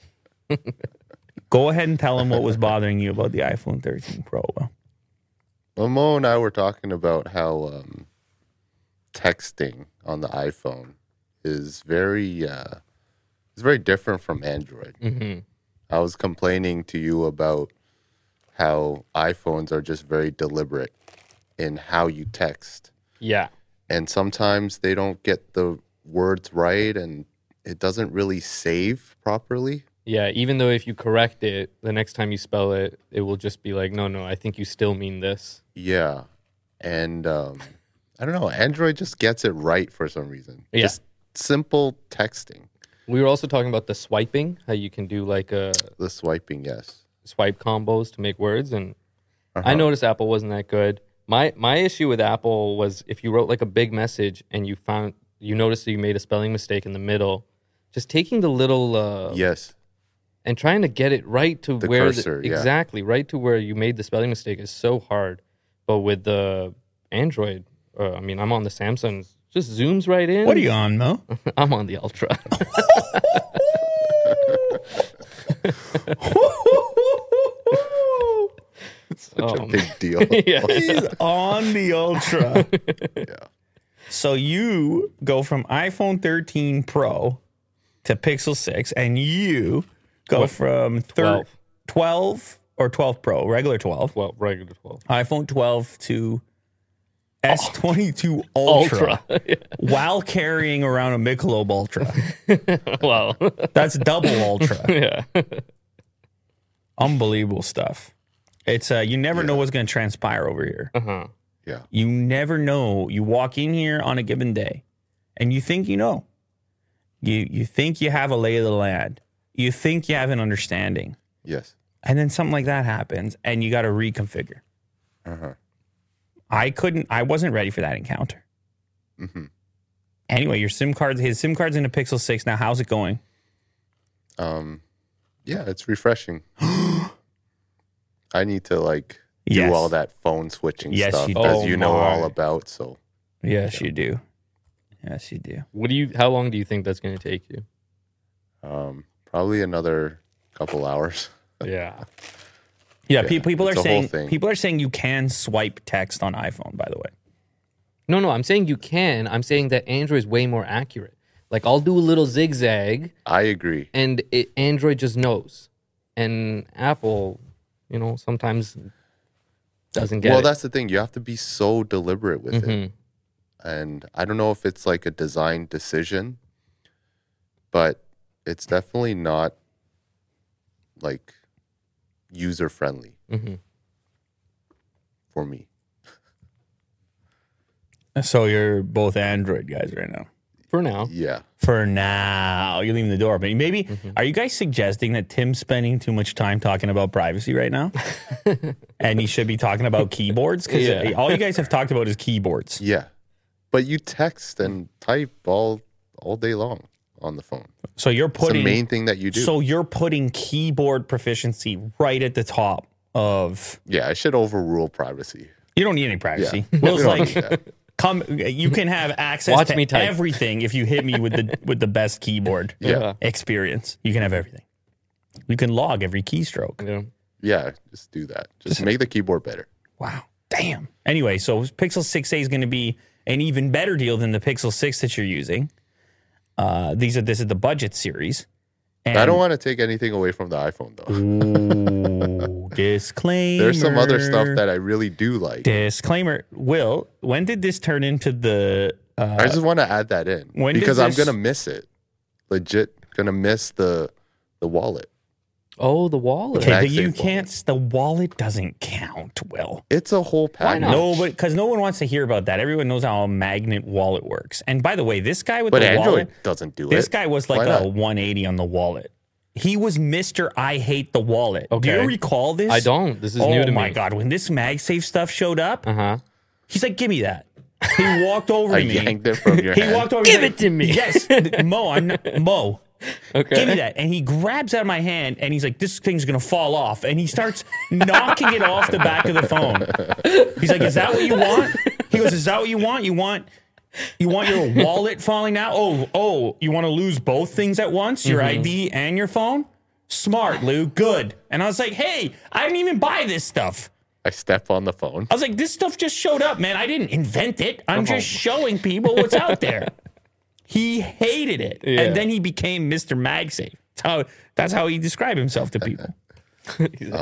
[SPEAKER 1] Go ahead and tell him what was bothering you about the iPhone 13 Pro.
[SPEAKER 3] Well, Mo and I were talking about how texting on the iPhone is very different from Android. Mm-hmm. I was complaining to you about how iPhones are just very deliberate in how you text.
[SPEAKER 2] Yeah.
[SPEAKER 3] And sometimes they don't get the words right and it doesn't really save properly.
[SPEAKER 2] Yeah, even though if you correct it, the next time you spell it, it will just be like, no, I think you still mean this.
[SPEAKER 3] Yeah. And I don't know, Android just gets it right for some reason.
[SPEAKER 2] Yeah.
[SPEAKER 3] Just simple texting.
[SPEAKER 2] We were also talking about the swiping, how you can do like a
[SPEAKER 3] The swiping, yes.
[SPEAKER 2] swipe combos to make words. And
[SPEAKER 3] Uh-huh.
[SPEAKER 2] I noticed Apple wasn't that good. My issue with Apple was if you wrote like a big message and you noticed that you made a spelling mistake in the middle, just taking the little
[SPEAKER 3] Yes.
[SPEAKER 2] and trying to get it right to
[SPEAKER 3] The
[SPEAKER 2] where
[SPEAKER 3] cursor, yeah.
[SPEAKER 2] exactly right to where you made the spelling mistake is so hard. But with the Android, I'm on the Samsung, it just zooms right in.
[SPEAKER 1] What are you on, Mo?
[SPEAKER 2] I'm on the Ultra.
[SPEAKER 3] Such a big deal.
[SPEAKER 2] Yeah.
[SPEAKER 1] He's on the Ultra.
[SPEAKER 3] Yeah.
[SPEAKER 1] So you go from iPhone 13 Pro to Pixel 6, and you go from 12 or 12 Pro, regular 12,
[SPEAKER 2] Well, regular 12.
[SPEAKER 1] iPhone 12 to S22 Ultra, while carrying around a Michelob Ultra.
[SPEAKER 2] Well,
[SPEAKER 1] That's double Ultra.
[SPEAKER 2] yeah.
[SPEAKER 1] Unbelievable stuff. It's you never know what's going to transpire over here.
[SPEAKER 2] Uh-huh.
[SPEAKER 3] Yeah.
[SPEAKER 1] You never know. You walk in here on a given day, and you think you know. You think you have a lay of the land. You think you have an understanding,
[SPEAKER 3] Yes.
[SPEAKER 1] and then something like that happens, and you got to reconfigure.
[SPEAKER 3] Uh-huh.
[SPEAKER 1] I wasn't ready for that encounter.
[SPEAKER 3] Mm-hmm.
[SPEAKER 1] Anyway, his SIM card's in a Pixel 6 now. How's it going?
[SPEAKER 3] Yeah, it's refreshing. I need to do
[SPEAKER 1] Yes.
[SPEAKER 3] all that phone switching
[SPEAKER 1] Yes,
[SPEAKER 3] stuff
[SPEAKER 1] you do.
[SPEAKER 3] as
[SPEAKER 2] Oh
[SPEAKER 3] you know
[SPEAKER 2] my.
[SPEAKER 3] all about. So
[SPEAKER 1] Yes, you do. Yes, you do.
[SPEAKER 2] How long do you think that's going to take you?
[SPEAKER 3] probably another couple hours.
[SPEAKER 2] Yeah.
[SPEAKER 1] Yeah,
[SPEAKER 3] Yeah,
[SPEAKER 1] people are
[SPEAKER 3] it's a whole
[SPEAKER 1] saying
[SPEAKER 3] thing.
[SPEAKER 1] you can swipe text on iPhone. By the way,
[SPEAKER 2] No, I'm saying you can. I'm saying that Android is way more accurate. Like, I'll do a little zigzag,
[SPEAKER 3] I agree.
[SPEAKER 2] and Android just knows. And Apple, sometimes doesn't get
[SPEAKER 3] Well,
[SPEAKER 2] it.
[SPEAKER 3] that's the thing. You have to be so deliberate with it. And I don't know if it's like a design decision, but it's definitely not like user friendly for me.
[SPEAKER 1] so you're both Android guys right now.
[SPEAKER 2] For now.
[SPEAKER 3] Yeah.
[SPEAKER 1] For now, you're leaving the door. But maybe, are you guys suggesting that Tim's spending too much time talking about privacy right now? And he should be talking about keyboards? Because
[SPEAKER 2] Yeah.
[SPEAKER 1] all you guys have talked about is keyboards.
[SPEAKER 3] Yeah. But you text and type all day long on the phone.
[SPEAKER 1] So you're
[SPEAKER 3] It's the
[SPEAKER 1] putting
[SPEAKER 3] main thing that you do.
[SPEAKER 1] So you're putting keyboard proficiency right at the top of.
[SPEAKER 3] Yeah, I should overrule privacy.
[SPEAKER 1] You don't need any privacy.
[SPEAKER 3] Yeah.
[SPEAKER 1] Will's
[SPEAKER 3] We don't
[SPEAKER 1] like,
[SPEAKER 3] need that.
[SPEAKER 1] come. You can have access
[SPEAKER 2] Watch
[SPEAKER 1] to
[SPEAKER 2] me type.
[SPEAKER 1] everything if you hit me with the best keyboard
[SPEAKER 3] Yeah.
[SPEAKER 1] experience. You can have everything. You can log every keystroke.
[SPEAKER 2] Yeah.
[SPEAKER 3] Yeah, just do that. Just make the keyboard better.
[SPEAKER 1] Wow. Damn. Anyway, so Pixel 6a is going to be an even better deal than the Pixel 6 that you're using. This is the budget series. And
[SPEAKER 3] I don't want to take anything away from the iPhone though.
[SPEAKER 1] Ooh, disclaimer.
[SPEAKER 3] There's some other stuff that I really do like.
[SPEAKER 1] Disclaimer. Will, when did this turn into the...
[SPEAKER 3] I just want to add that in
[SPEAKER 1] when does
[SPEAKER 3] because I'm
[SPEAKER 1] this-
[SPEAKER 3] gonna miss it. Legit gonna miss the wallet.
[SPEAKER 2] Oh, the wallet.
[SPEAKER 1] Okay, but
[SPEAKER 3] MagSafe
[SPEAKER 1] you
[SPEAKER 3] wallet.
[SPEAKER 1] can't... The wallet doesn't count, Will.
[SPEAKER 3] It's a whole package.
[SPEAKER 2] not?
[SPEAKER 1] No, but because no one wants to hear about that. Everyone knows how a magnet wallet works. And by the way, this guy with
[SPEAKER 3] But
[SPEAKER 1] the
[SPEAKER 3] Android
[SPEAKER 1] wallet...
[SPEAKER 3] doesn't do
[SPEAKER 1] This
[SPEAKER 3] it.
[SPEAKER 1] guy was like
[SPEAKER 3] Why
[SPEAKER 1] a
[SPEAKER 3] not?
[SPEAKER 1] 180 on the wallet. He was Mr. I hate the wallet. Do
[SPEAKER 2] Okay.
[SPEAKER 1] you recall this?
[SPEAKER 2] I don't. This is new to
[SPEAKER 1] Oh
[SPEAKER 2] me.
[SPEAKER 1] my God. When this MagSafe stuff showed up,
[SPEAKER 2] Uh-huh.
[SPEAKER 1] he's like, give me that. He walked over
[SPEAKER 3] I
[SPEAKER 1] to me.
[SPEAKER 3] yanked it from your
[SPEAKER 1] He
[SPEAKER 3] hand.
[SPEAKER 1] walked over.
[SPEAKER 2] Give
[SPEAKER 1] he's
[SPEAKER 2] it to me.
[SPEAKER 1] Yes, Mo. Mo.
[SPEAKER 2] Okay.
[SPEAKER 1] Give me that. And he grabs out of my hand and he's like, this thing's going to fall off. And he starts knocking it off the back of the phone. He's like, is that what you want? He goes, is that what you want? You want your wallet falling out? Oh, you want to lose both things at once? Your ID and your phone? Smart, Lou. Good. And I was like, hey, I didn't even buy this stuff.
[SPEAKER 3] I step on the phone.
[SPEAKER 1] I was like, this stuff just showed up, man. I didn't invent it. I'm just showing people what's out there. He hated it.
[SPEAKER 2] Yeah.
[SPEAKER 1] And then he became Mr. MagSafe. That's how he described himself to people.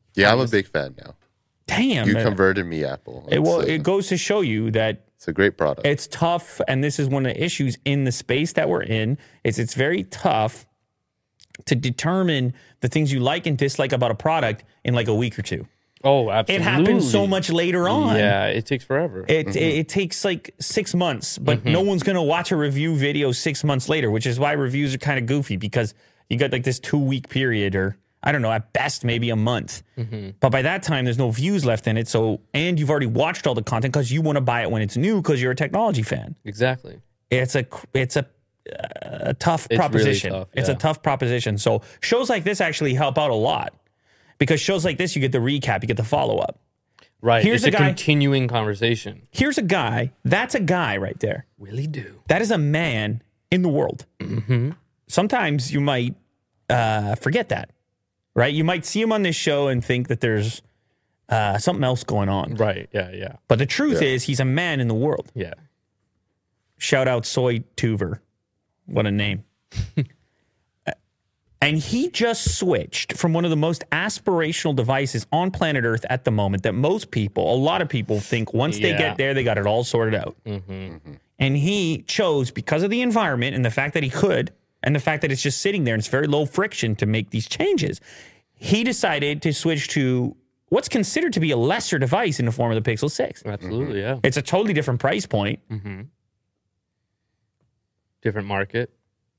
[SPEAKER 3] Yeah, I'm a big fan now.
[SPEAKER 1] Damn.
[SPEAKER 3] You
[SPEAKER 1] man.
[SPEAKER 3] converted me, Apple.
[SPEAKER 1] It goes to show you that
[SPEAKER 3] It's a great product.
[SPEAKER 1] it's tough, and this is one of the issues in the space that we're in. It's very tough to determine the things you like and dislike about a product in like a week or two.
[SPEAKER 2] Oh, absolutely.
[SPEAKER 1] It happens so much later on.
[SPEAKER 2] Yeah, it takes forever.
[SPEAKER 1] It takes like 6 months, but no one's going to watch a review video 6 months later, which is why reviews are kind of goofy, because you got like this 2-week period, or I don't know, at best maybe a month. But by that time, there's no views left in it. So, and you've already watched all the content because you want to buy it when it's new because you're a technology fan.
[SPEAKER 2] Exactly.
[SPEAKER 1] It's a tough proposition.
[SPEAKER 2] Really tough,
[SPEAKER 1] It's a
[SPEAKER 2] yeah.
[SPEAKER 1] tough proposition. So shows like this actually help out a lot, because shows like this, you get the recap, you get the follow up.
[SPEAKER 2] Right.
[SPEAKER 1] Here's
[SPEAKER 2] it's
[SPEAKER 1] a
[SPEAKER 2] a
[SPEAKER 1] guy-
[SPEAKER 2] continuing conversation.
[SPEAKER 1] Here's a guy. That's a guy right there.
[SPEAKER 2] Really do.
[SPEAKER 1] That is a man in the world. Sometimes you might forget that, right? You might see him on this show and think that there's something else going on.
[SPEAKER 2] Right. Yeah. Yeah.
[SPEAKER 1] But the truth is, he's a man in the world.
[SPEAKER 2] Yeah.
[SPEAKER 1] Shout out Soy Tuver. What a name. And he just switched from one of the most aspirational devices on planet Earth at the moment that most people, a lot of people think once they
[SPEAKER 2] Yeah.
[SPEAKER 1] get there, they got it all sorted out. And he chose, because of the environment and the fact that he could, and the fact that it's just sitting there and it's very low friction to make these changes, he decided to switch to what's considered to be a lesser device in the form of the Pixel 6.
[SPEAKER 2] Absolutely. Yeah.
[SPEAKER 1] It's a totally different price point.
[SPEAKER 2] Different market.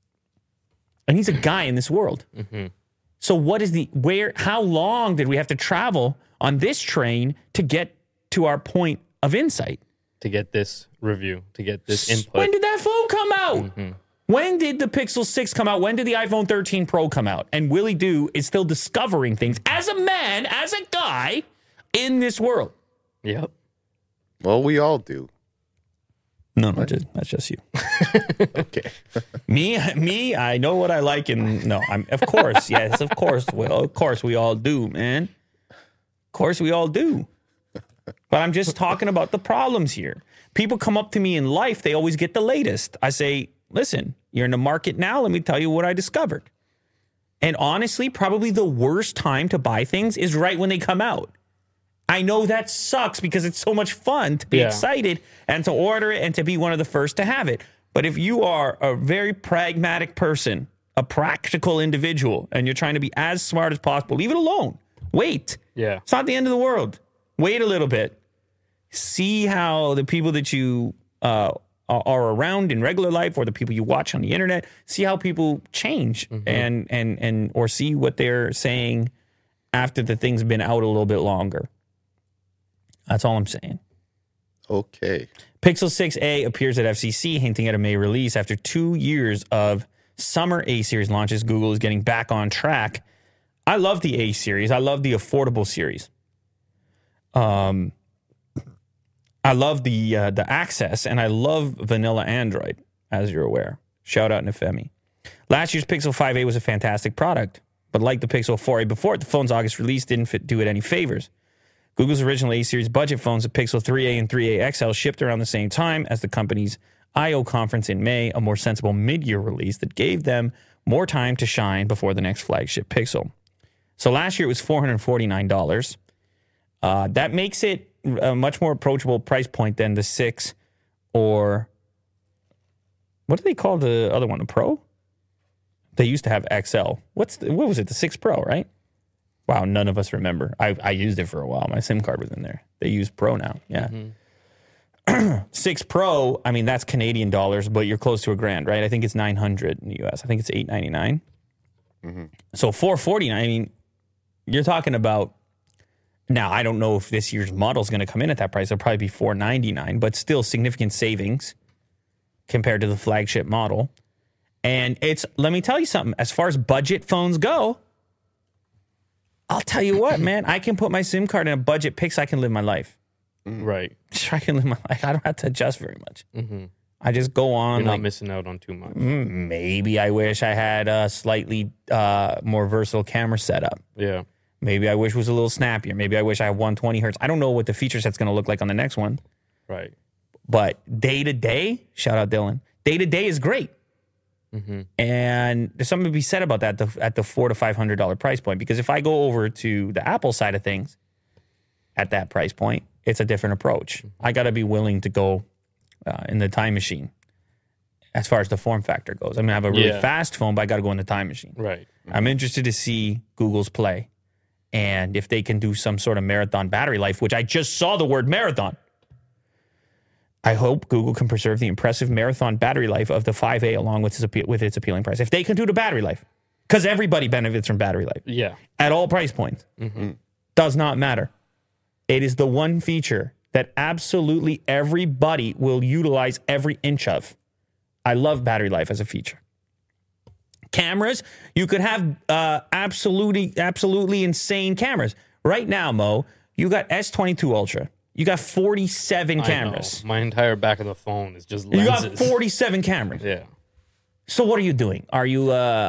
[SPEAKER 1] And he's a guy in this world. So how long did we have to travel on this train to get to our point of insight?
[SPEAKER 2] To get this review, to get this input.
[SPEAKER 1] When did that phone come out? When did the Pixel 6 come out? When did the iPhone 13 Pro come out? And Willie Doo is still discovering things as a man, as a guy in this world.
[SPEAKER 2] Yep.
[SPEAKER 3] Well, we all do.
[SPEAKER 1] No, that's just you.
[SPEAKER 3] Okay.
[SPEAKER 1] Me, I know what I like, and no, of course, yes, of course. Well, of course we all do, man. Of course we all do. But I'm just talking about the problems here. People come up to me in life, they always get the latest. I say, listen, you're in the market now, let me tell you what I discovered. And honestly, probably the worst time to buy things is right when they come out. I know that sucks because it's so much fun to be excited and to order it and to be one of the first to have it. But if you are a very pragmatic person, a practical individual, and you're trying to be as smart as possible, leave it alone. Wait.
[SPEAKER 2] Yeah.
[SPEAKER 1] It's not the end of the world. Wait a little bit. See how the people that you are around in regular life, or the people you watch on the internet, see how people change and or see what they're saying after the thing's been out a little bit longer. That's all I'm saying.
[SPEAKER 3] Okay.
[SPEAKER 1] Pixel 6a appears at FCC, hinting at a May release. After 2 years of summer A-series launches, Google is getting back on track. I love the A-series. I love the affordable series. I love the Access, and I love vanilla Android, as you're aware. Shout out Nefemi. Last year's Pixel 5a was a fantastic product, but like the Pixel 4a before it, the phone's August release didn't do it any favors. Google's original A-series budget phones, the Pixel 3a and 3a XL, shipped around the same time as the company's I.O. conference in May, a more sensible mid-year release that gave them more time to shine before the next flagship Pixel. So last year it was $449. That makes it a much more approachable price point than the 6 or... What do they call the other one? The Pro? They used to have XL. What was it? The 6 Pro, right? Wow, none of us remember. I used it for a while. My SIM card was in there. They use Pro now. Yeah. 6 Pro, I mean, that's Canadian dollars, but you're close to $1,000, right? I think it's $900 in the US. I think it's $899. So $449, I mean, you're talking about... Now, I don't know if this year's model is going to come in at that price. It'll probably be $499, but still significant savings compared to the flagship model. And let me tell you something. As far as budget phones go, I'll tell you what, man. I can put my SIM card in a budget Pix. I can live my life.
[SPEAKER 2] Right.
[SPEAKER 1] I can live my life. I don't have to adjust very much. I just go on.
[SPEAKER 2] You're not missing out on too much.
[SPEAKER 1] Maybe I wish I had a slightly more versatile camera setup.
[SPEAKER 2] Yeah.
[SPEAKER 1] Maybe I wish it was a little snappier. Maybe I wish I had 120 hertz. I don't know what the feature set's going to look like on the next one.
[SPEAKER 2] Right.
[SPEAKER 1] But day to day, shout out Dylan, day to day is great. And there's something to be said about that at the $400 to $500 price point. Because if I go over to the Apple side of things at that price point, it's a different approach. I got to be willing to go in the time machine as far as the form factor goes. I mean, I have a really fast phone, but I got to go in the time machine.
[SPEAKER 2] Right.
[SPEAKER 1] I'm interested to see Google's play and if they can do some sort of marathon battery life, which I just saw the word marathon. I hope Google can preserve the impressive marathon battery life of the 5A along with its appealing price. If they can do the battery life, because everybody benefits from battery life.
[SPEAKER 2] Yeah.
[SPEAKER 1] At all price points. Does not matter. It is the one feature that absolutely everybody will utilize every inch of. I love battery life as a feature. Cameras, you could have absolutely insane cameras. Right now, Mo, you got S22 Ultra. You got 47 cameras.
[SPEAKER 2] My entire back of the phone is just lenses.
[SPEAKER 1] You got 47 cameras.
[SPEAKER 2] Yeah.
[SPEAKER 1] So what are you doing? Are you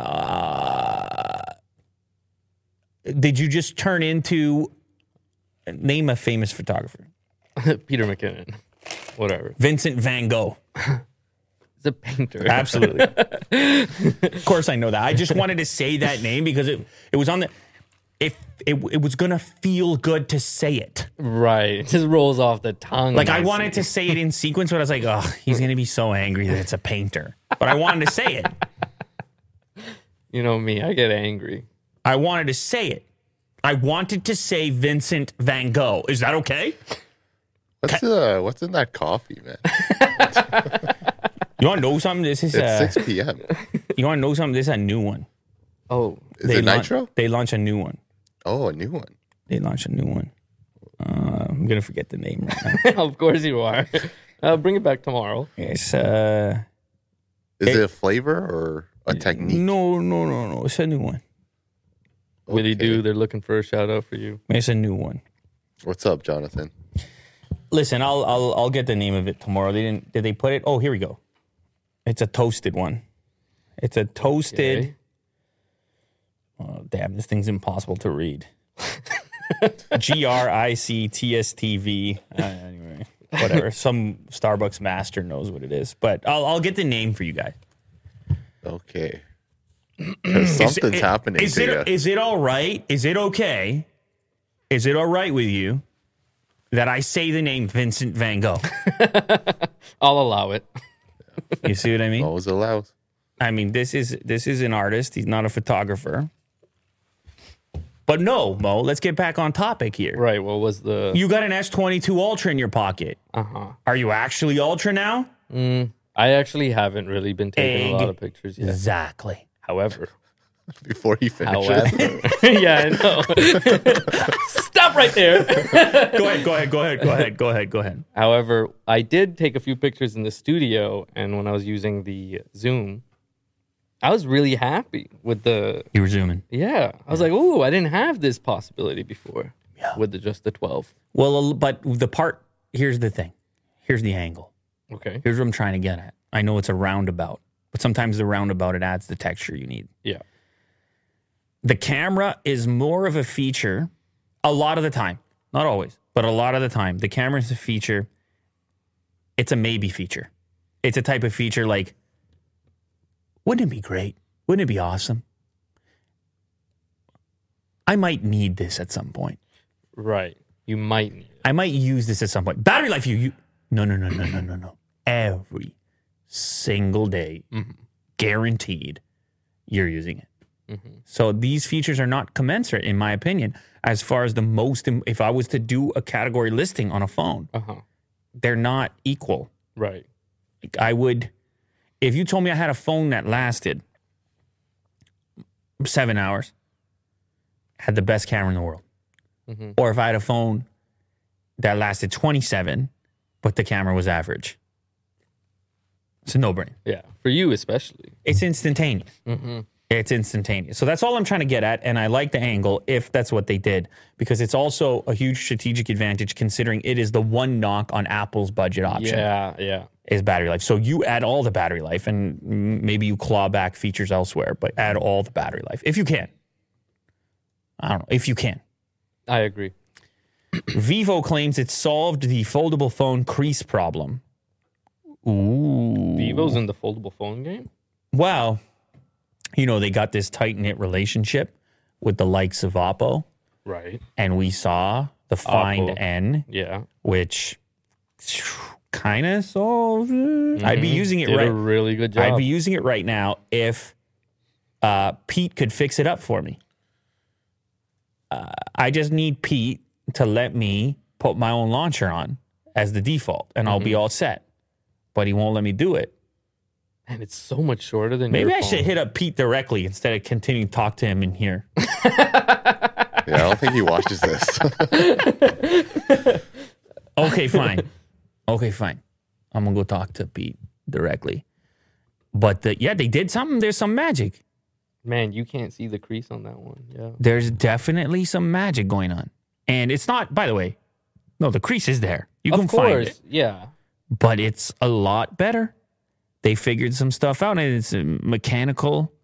[SPEAKER 1] did you just turn into name a famous photographer?
[SPEAKER 2] Peter McKinnon. Whatever.
[SPEAKER 1] Vincent Van Gogh.
[SPEAKER 2] He's a painter.
[SPEAKER 1] Absolutely. Of course I know that. I just wanted to say that name because it was on the it was going to feel good to say it.
[SPEAKER 2] Right. It just rolls off the tongue.
[SPEAKER 1] Like I wanted to say it in sequence, but I was like, oh, he's going to be so angry that it's a painter. But I wanted to say it.
[SPEAKER 2] You know me, I get angry.
[SPEAKER 1] I wanted to say it. I wanted to say Vincent Van Gogh. Is that okay?
[SPEAKER 3] What's in that coffee, man?
[SPEAKER 1] You want to know something? This is
[SPEAKER 3] It's 6 p.m.
[SPEAKER 1] You want to know something? This is a new one.
[SPEAKER 2] Oh.
[SPEAKER 3] Is it Nitro?
[SPEAKER 1] They launch a new one.
[SPEAKER 3] Oh, a new one.
[SPEAKER 1] They launch a new one. I'm going to forget the name right now.
[SPEAKER 2] Of course you are. Bring it back tomorrow.
[SPEAKER 1] It's
[SPEAKER 3] Is it a flavor or a technique?
[SPEAKER 1] No. It's a new one.
[SPEAKER 2] Willie Do, they're looking for a shout out for you.
[SPEAKER 1] It's a new one.
[SPEAKER 3] What's up, Jonathan?
[SPEAKER 1] Listen, I'll get the name of it tomorrow. Did they put it? Oh, here we go. It's a toasted one. It's a toasted.
[SPEAKER 2] Okay.
[SPEAKER 1] Oh, damn, this thing's impossible to read. GRICTSTV. Anyway, whatever. Some Starbucks master knows what it is, but I'll get the name for you guys.
[SPEAKER 3] Okay. 'Cause something's happening to you.
[SPEAKER 1] Is it all right? Is it okay? Is it all right with you that I say the name Vincent Van Gogh?
[SPEAKER 2] I'll allow it.
[SPEAKER 1] You see what I mean?
[SPEAKER 3] Always allows.
[SPEAKER 1] I mean, this is an artist. He's not a photographer. But no, Mo, let's get back on topic here.
[SPEAKER 2] Right. What was the...
[SPEAKER 1] You got an S22 Ultra in your pocket.
[SPEAKER 2] Uh-huh.
[SPEAKER 1] Are you actually Ultra now?
[SPEAKER 2] I actually haven't really been taking a lot of pictures yet.
[SPEAKER 1] Exactly.
[SPEAKER 2] However.
[SPEAKER 3] Before he finishes.
[SPEAKER 2] Yeah, I know. Stop right there.
[SPEAKER 1] Go ahead.
[SPEAKER 2] However, I did take a few pictures in the studio, and when I was using the Zoom, I was really happy with the...
[SPEAKER 1] You were zooming.
[SPEAKER 2] Yeah. I was like, ooh, I didn't have this possibility before with just the 12.
[SPEAKER 1] Well, but here's the thing. Here's the angle.
[SPEAKER 2] Okay.
[SPEAKER 1] Here's what I'm trying to get at. I know it's a roundabout, but sometimes the roundabout, it adds the texture you need.
[SPEAKER 2] Yeah.
[SPEAKER 1] The camera is more of a feature a lot of the time. Not always, but a lot of the time. The camera is a feature. It's a maybe feature. It's a type of feature like, wouldn't it be great? Wouldn't it be awesome? I might need this at some point.
[SPEAKER 2] Right. You might need it.
[SPEAKER 1] I might use this at some point. Battery life, No. Every single day, guaranteed, you're using it. So these features are not commensurate, in my opinion, as far as if I was to do a category listing on a phone, they're not equal.
[SPEAKER 2] Right.
[SPEAKER 1] Like I would, if you told me I had a phone that lasted 7 hours, had the best camera in the world, or if I had a phone that lasted 27, but the camera was average, it's a no-brainer.
[SPEAKER 2] Yeah. For you especially.
[SPEAKER 1] It's instantaneous. It's instantaneous. So that's all I'm trying to get at, and I like the angle if that's what they did, because it's also a huge strategic advantage considering it is the one knock on Apple's budget option.
[SPEAKER 2] Yeah.
[SPEAKER 1] Is battery life. So you add all the battery life, and maybe you claw back features elsewhere, but add all the battery life if you can. I don't know if you can.
[SPEAKER 2] I agree.
[SPEAKER 1] Vivo claims it solved the foldable phone crease problem. Ooh.
[SPEAKER 2] Vivo's in the foldable phone game?
[SPEAKER 1] Well, you know, they got this tight-knit relationship with the likes of Oppo,
[SPEAKER 2] Right.
[SPEAKER 1] and we saw the Find
[SPEAKER 2] Oppo.
[SPEAKER 1] N,
[SPEAKER 2] Yeah.
[SPEAKER 1] which kind of solves it. I'd be using it
[SPEAKER 2] Did
[SPEAKER 1] right.
[SPEAKER 2] a really good job.
[SPEAKER 1] I'd be using it right now if Pete could fix it up for me. I just need Pete to let me put my own launcher on as the default, and I'll be all set. But he won't let me do it.
[SPEAKER 2] and it's so much shorter than
[SPEAKER 1] Maybe
[SPEAKER 2] your
[SPEAKER 1] I
[SPEAKER 2] phone.
[SPEAKER 1] should hit up Pete directly instead of continuing to talk to him in here.
[SPEAKER 3] Yeah, I don't think he watches this.
[SPEAKER 1] Okay, fine. Okay, fine. I'm going to go talk to Pete directly. But yeah, they did something. There's some magic.
[SPEAKER 2] Man, you can't see the crease on that one. Yeah.
[SPEAKER 1] There's definitely some magic going on. And it's not, by the way, no, the crease is there. You can
[SPEAKER 2] Of
[SPEAKER 1] find
[SPEAKER 2] course.
[SPEAKER 1] it.
[SPEAKER 2] Yeah.
[SPEAKER 1] But it's a lot better. They figured some stuff out, and it's a mechanical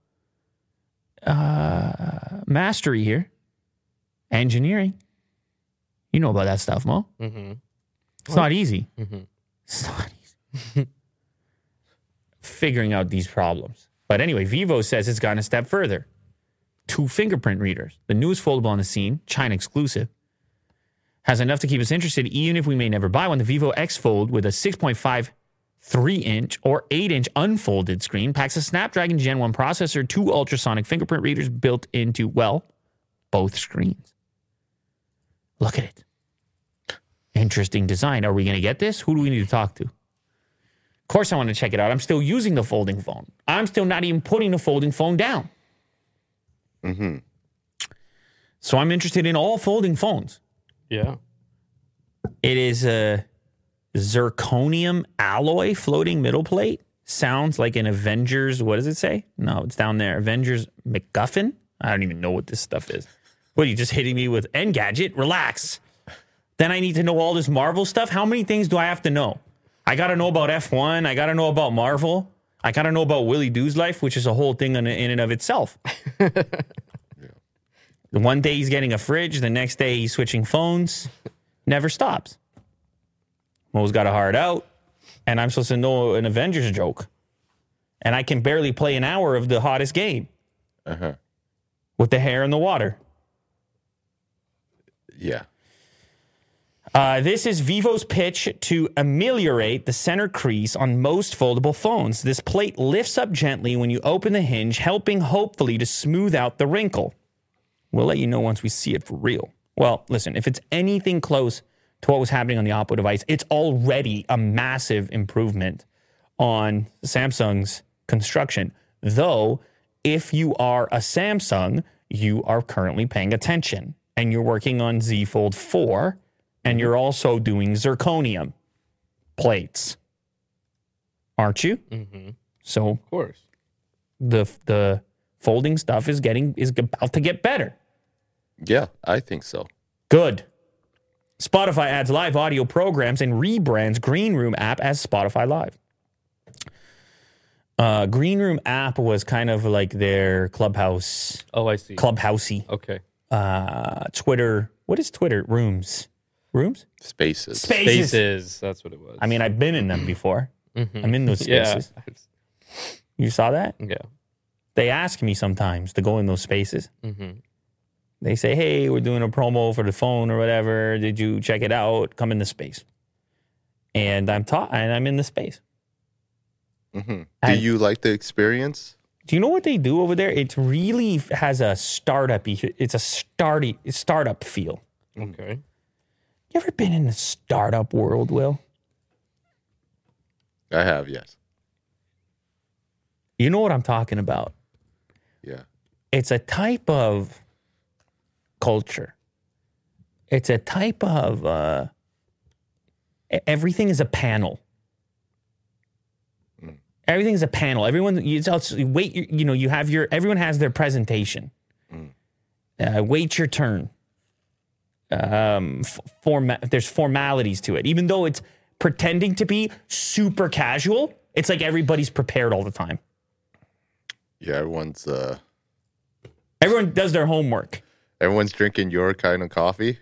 [SPEAKER 1] mastery here. Engineering. You know about that stuff, Mo.
[SPEAKER 2] Mm-hmm.
[SPEAKER 1] It's not easy.
[SPEAKER 2] Mm-hmm.
[SPEAKER 1] It's not easy. Figuring out these problems. But anyway, Vivo says it's gone a step further. 2 fingerprint readers. The newest foldable on the scene, China exclusive, has enough to keep us interested even if we may never buy one. The Vivo X Fold with a 6.5 3-inch or 8-inch unfolded screen packs a Snapdragon Gen 1 processor, 2 ultrasonic fingerprint readers built into, well, both screens. Look at it. Interesting design. Are we going to get this? Who do we need to talk to? Of course I want to check it out. I'm still using the folding phone. I'm still not even putting the folding phone down.
[SPEAKER 3] Mm-hmm.
[SPEAKER 1] So I'm interested in all folding phones.
[SPEAKER 2] Yeah.
[SPEAKER 1] It is a zirconium alloy floating middle plate. Sounds like an Avengers, what does it say? No, it's down there. Avengers MacGuffin? I don't even know what this stuff is. What, are you just hitting me with Engadget? Relax. Then I need to know all this Marvel stuff. How many things do I have to know? I got to know about F1. I got to know about Marvel. I got to know about Willie Doo's life, which is a whole thing in and of itself. One day he's getting a fridge. The next day he's switching phones. Never stops. Mo's got a hard out. And I'm supposed to know an Avengers joke. And I can barely play an hour of the hottest game.
[SPEAKER 3] Uh-huh.
[SPEAKER 1] With the hair in the water.
[SPEAKER 3] Yeah.
[SPEAKER 1] This is Vivo's pitch to ameliorate the center crease on most foldable phones. This plate lifts up gently when you open the hinge, helping hopefully to smooth out the wrinkle. We'll let you know once we see it for real. Well, listen, if it's anything close to what was happening on the Oppo device, it's already a massive improvement on Samsung's construction. Though, if you are a Samsung, you are currently paying attention and you're working on Z Fold 4. And you're also doing zirconium plates, aren't you?
[SPEAKER 2] Mm-hmm.
[SPEAKER 1] So
[SPEAKER 2] Of course.
[SPEAKER 1] the folding stuff is about to get better.
[SPEAKER 3] Yeah, I think so.
[SPEAKER 1] Good. Spotify adds live audio programs and rebrands Green Room app as Spotify Live. Green Room app was kind of like their Clubhouse,
[SPEAKER 2] Oh, I see.
[SPEAKER 1] Clubhousey.
[SPEAKER 2] Okay.
[SPEAKER 1] Twitter. What is Twitter? Rooms.
[SPEAKER 3] Spaces.
[SPEAKER 2] Spaces. That's what it was.
[SPEAKER 1] I mean, I've been in them before.
[SPEAKER 2] Mhm.
[SPEAKER 1] I'm in those spaces.
[SPEAKER 2] Yeah.
[SPEAKER 1] You saw that?
[SPEAKER 2] Yeah.
[SPEAKER 1] They ask me sometimes to go in those spaces.
[SPEAKER 2] Mm-hmm.
[SPEAKER 1] They say, hey, we're doing a promo for the phone or whatever. Did you check it out? Come in the space. And I'm in the space.
[SPEAKER 3] Mm-hmm. Do
[SPEAKER 1] And-
[SPEAKER 3] you like the experience?
[SPEAKER 1] Do you know what they do over there? It really has a startup feel.
[SPEAKER 2] Okay.
[SPEAKER 1] You ever been in the startup world, Will?
[SPEAKER 3] I have, yes.
[SPEAKER 1] You know what I'm talking about.
[SPEAKER 3] Yeah.
[SPEAKER 1] It's a type of culture. It's a type of everything is a panel. Everything is a panel. Everyone, you have everyone has their presentation. Wait your turn. There's formalities to it. Even though it's pretending to be super casual, it's like everybody's prepared all the time.
[SPEAKER 3] Yeah,
[SPEAKER 1] Everyone does their homework.
[SPEAKER 3] everyone's drinking your kind of coffee.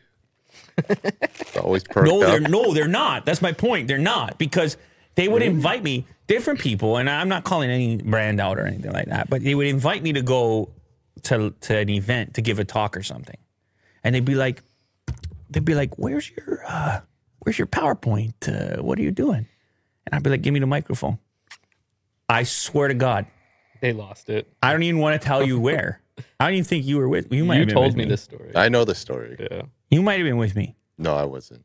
[SPEAKER 3] It's always perked up.
[SPEAKER 1] No, they're not. That's my point. They're not, because they would invite me different people, and I'm not calling any brand out or anything like that, but they would invite me to go to an event to give a talk or something, and they'd be like, "Where's your PowerPoint? What are you doing?" And I'd be like, "Give me the microphone." I swear to God,
[SPEAKER 2] They lost it.
[SPEAKER 1] I don't even want to tell you where. I don't even think you were with. You might
[SPEAKER 2] You
[SPEAKER 1] have been
[SPEAKER 2] told
[SPEAKER 1] with
[SPEAKER 2] me this story.
[SPEAKER 3] I know the story.
[SPEAKER 2] Yeah.
[SPEAKER 1] You might have been with me.
[SPEAKER 3] No, I wasn't.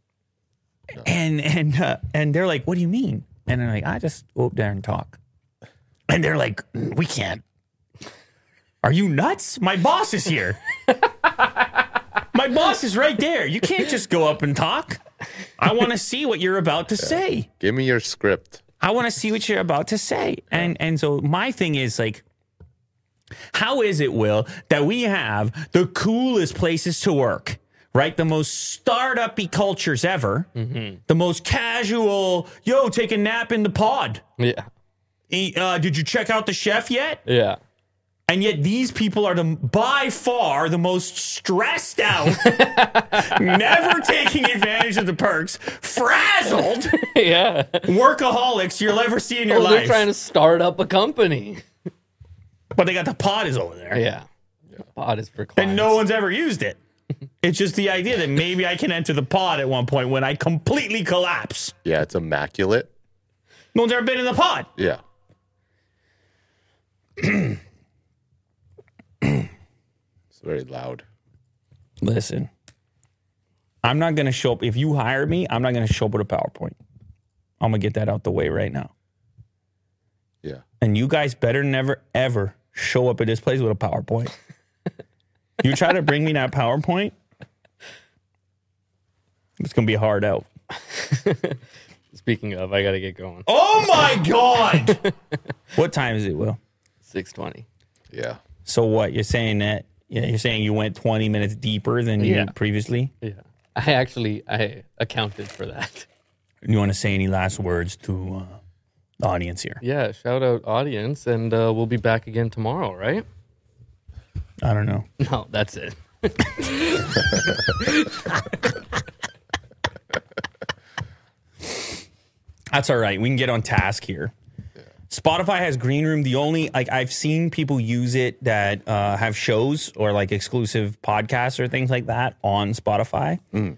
[SPEAKER 1] And they're like, "What do you mean?" And I'm like, "I just go up there and talk." And they're like, "We can't." Are you nuts? My boss is here. My boss is right there. You can't just go up and talk. I want to see what you're about to say.
[SPEAKER 3] Give me your script.
[SPEAKER 1] I want to see what you're about to say. And so my thing is like, how is it, Will, that we have the coolest places to work, right? The most startup-y cultures ever. The most casual, yo, take a nap in the pod.
[SPEAKER 2] Yeah.
[SPEAKER 1] Did you check out the chef yet?
[SPEAKER 2] Yeah.
[SPEAKER 1] And yet these people are by far the most stressed out, never taking advantage of the perks, frazzled
[SPEAKER 2] Yeah.
[SPEAKER 1] workaholics you'll ever see in your
[SPEAKER 2] They're
[SPEAKER 1] life.
[SPEAKER 2] trying to start up a company.
[SPEAKER 1] But they got the pod is over there.
[SPEAKER 2] Yeah. Pod is for clients.
[SPEAKER 1] And no one's ever used it. It's just the idea that maybe I can enter the pod at one point when I completely collapse.
[SPEAKER 3] Yeah, it's immaculate.
[SPEAKER 1] No one's ever been in the pod.
[SPEAKER 3] Yeah. It's very loud.
[SPEAKER 1] Listen, I'm not going to show up. If you hire me, I'm not going to show up with a PowerPoint. I'm going to get that out the way right now.
[SPEAKER 3] Yeah.
[SPEAKER 1] And you guys better never, ever show up at this place with a PowerPoint. You try to bring me that PowerPoint, it's going to be hard out.
[SPEAKER 2] Speaking of, I got to get going.
[SPEAKER 1] Oh, my God. What time is it, Will?
[SPEAKER 2] 6:20.
[SPEAKER 3] Yeah.
[SPEAKER 1] So what? You're saying that you're saying you went 20 minutes deeper than you previously?
[SPEAKER 2] Yeah. I accounted for that.
[SPEAKER 1] You want to say any last words to the audience here?
[SPEAKER 2] Yeah. Shout out audience, and we'll be back again tomorrow, right?
[SPEAKER 1] I don't know.
[SPEAKER 2] No, that's it.
[SPEAKER 1] That's all right. We can get on task here. Spotify has Green Room. The only, like, I've seen people use it that have shows or like exclusive podcasts or things like that on Spotify.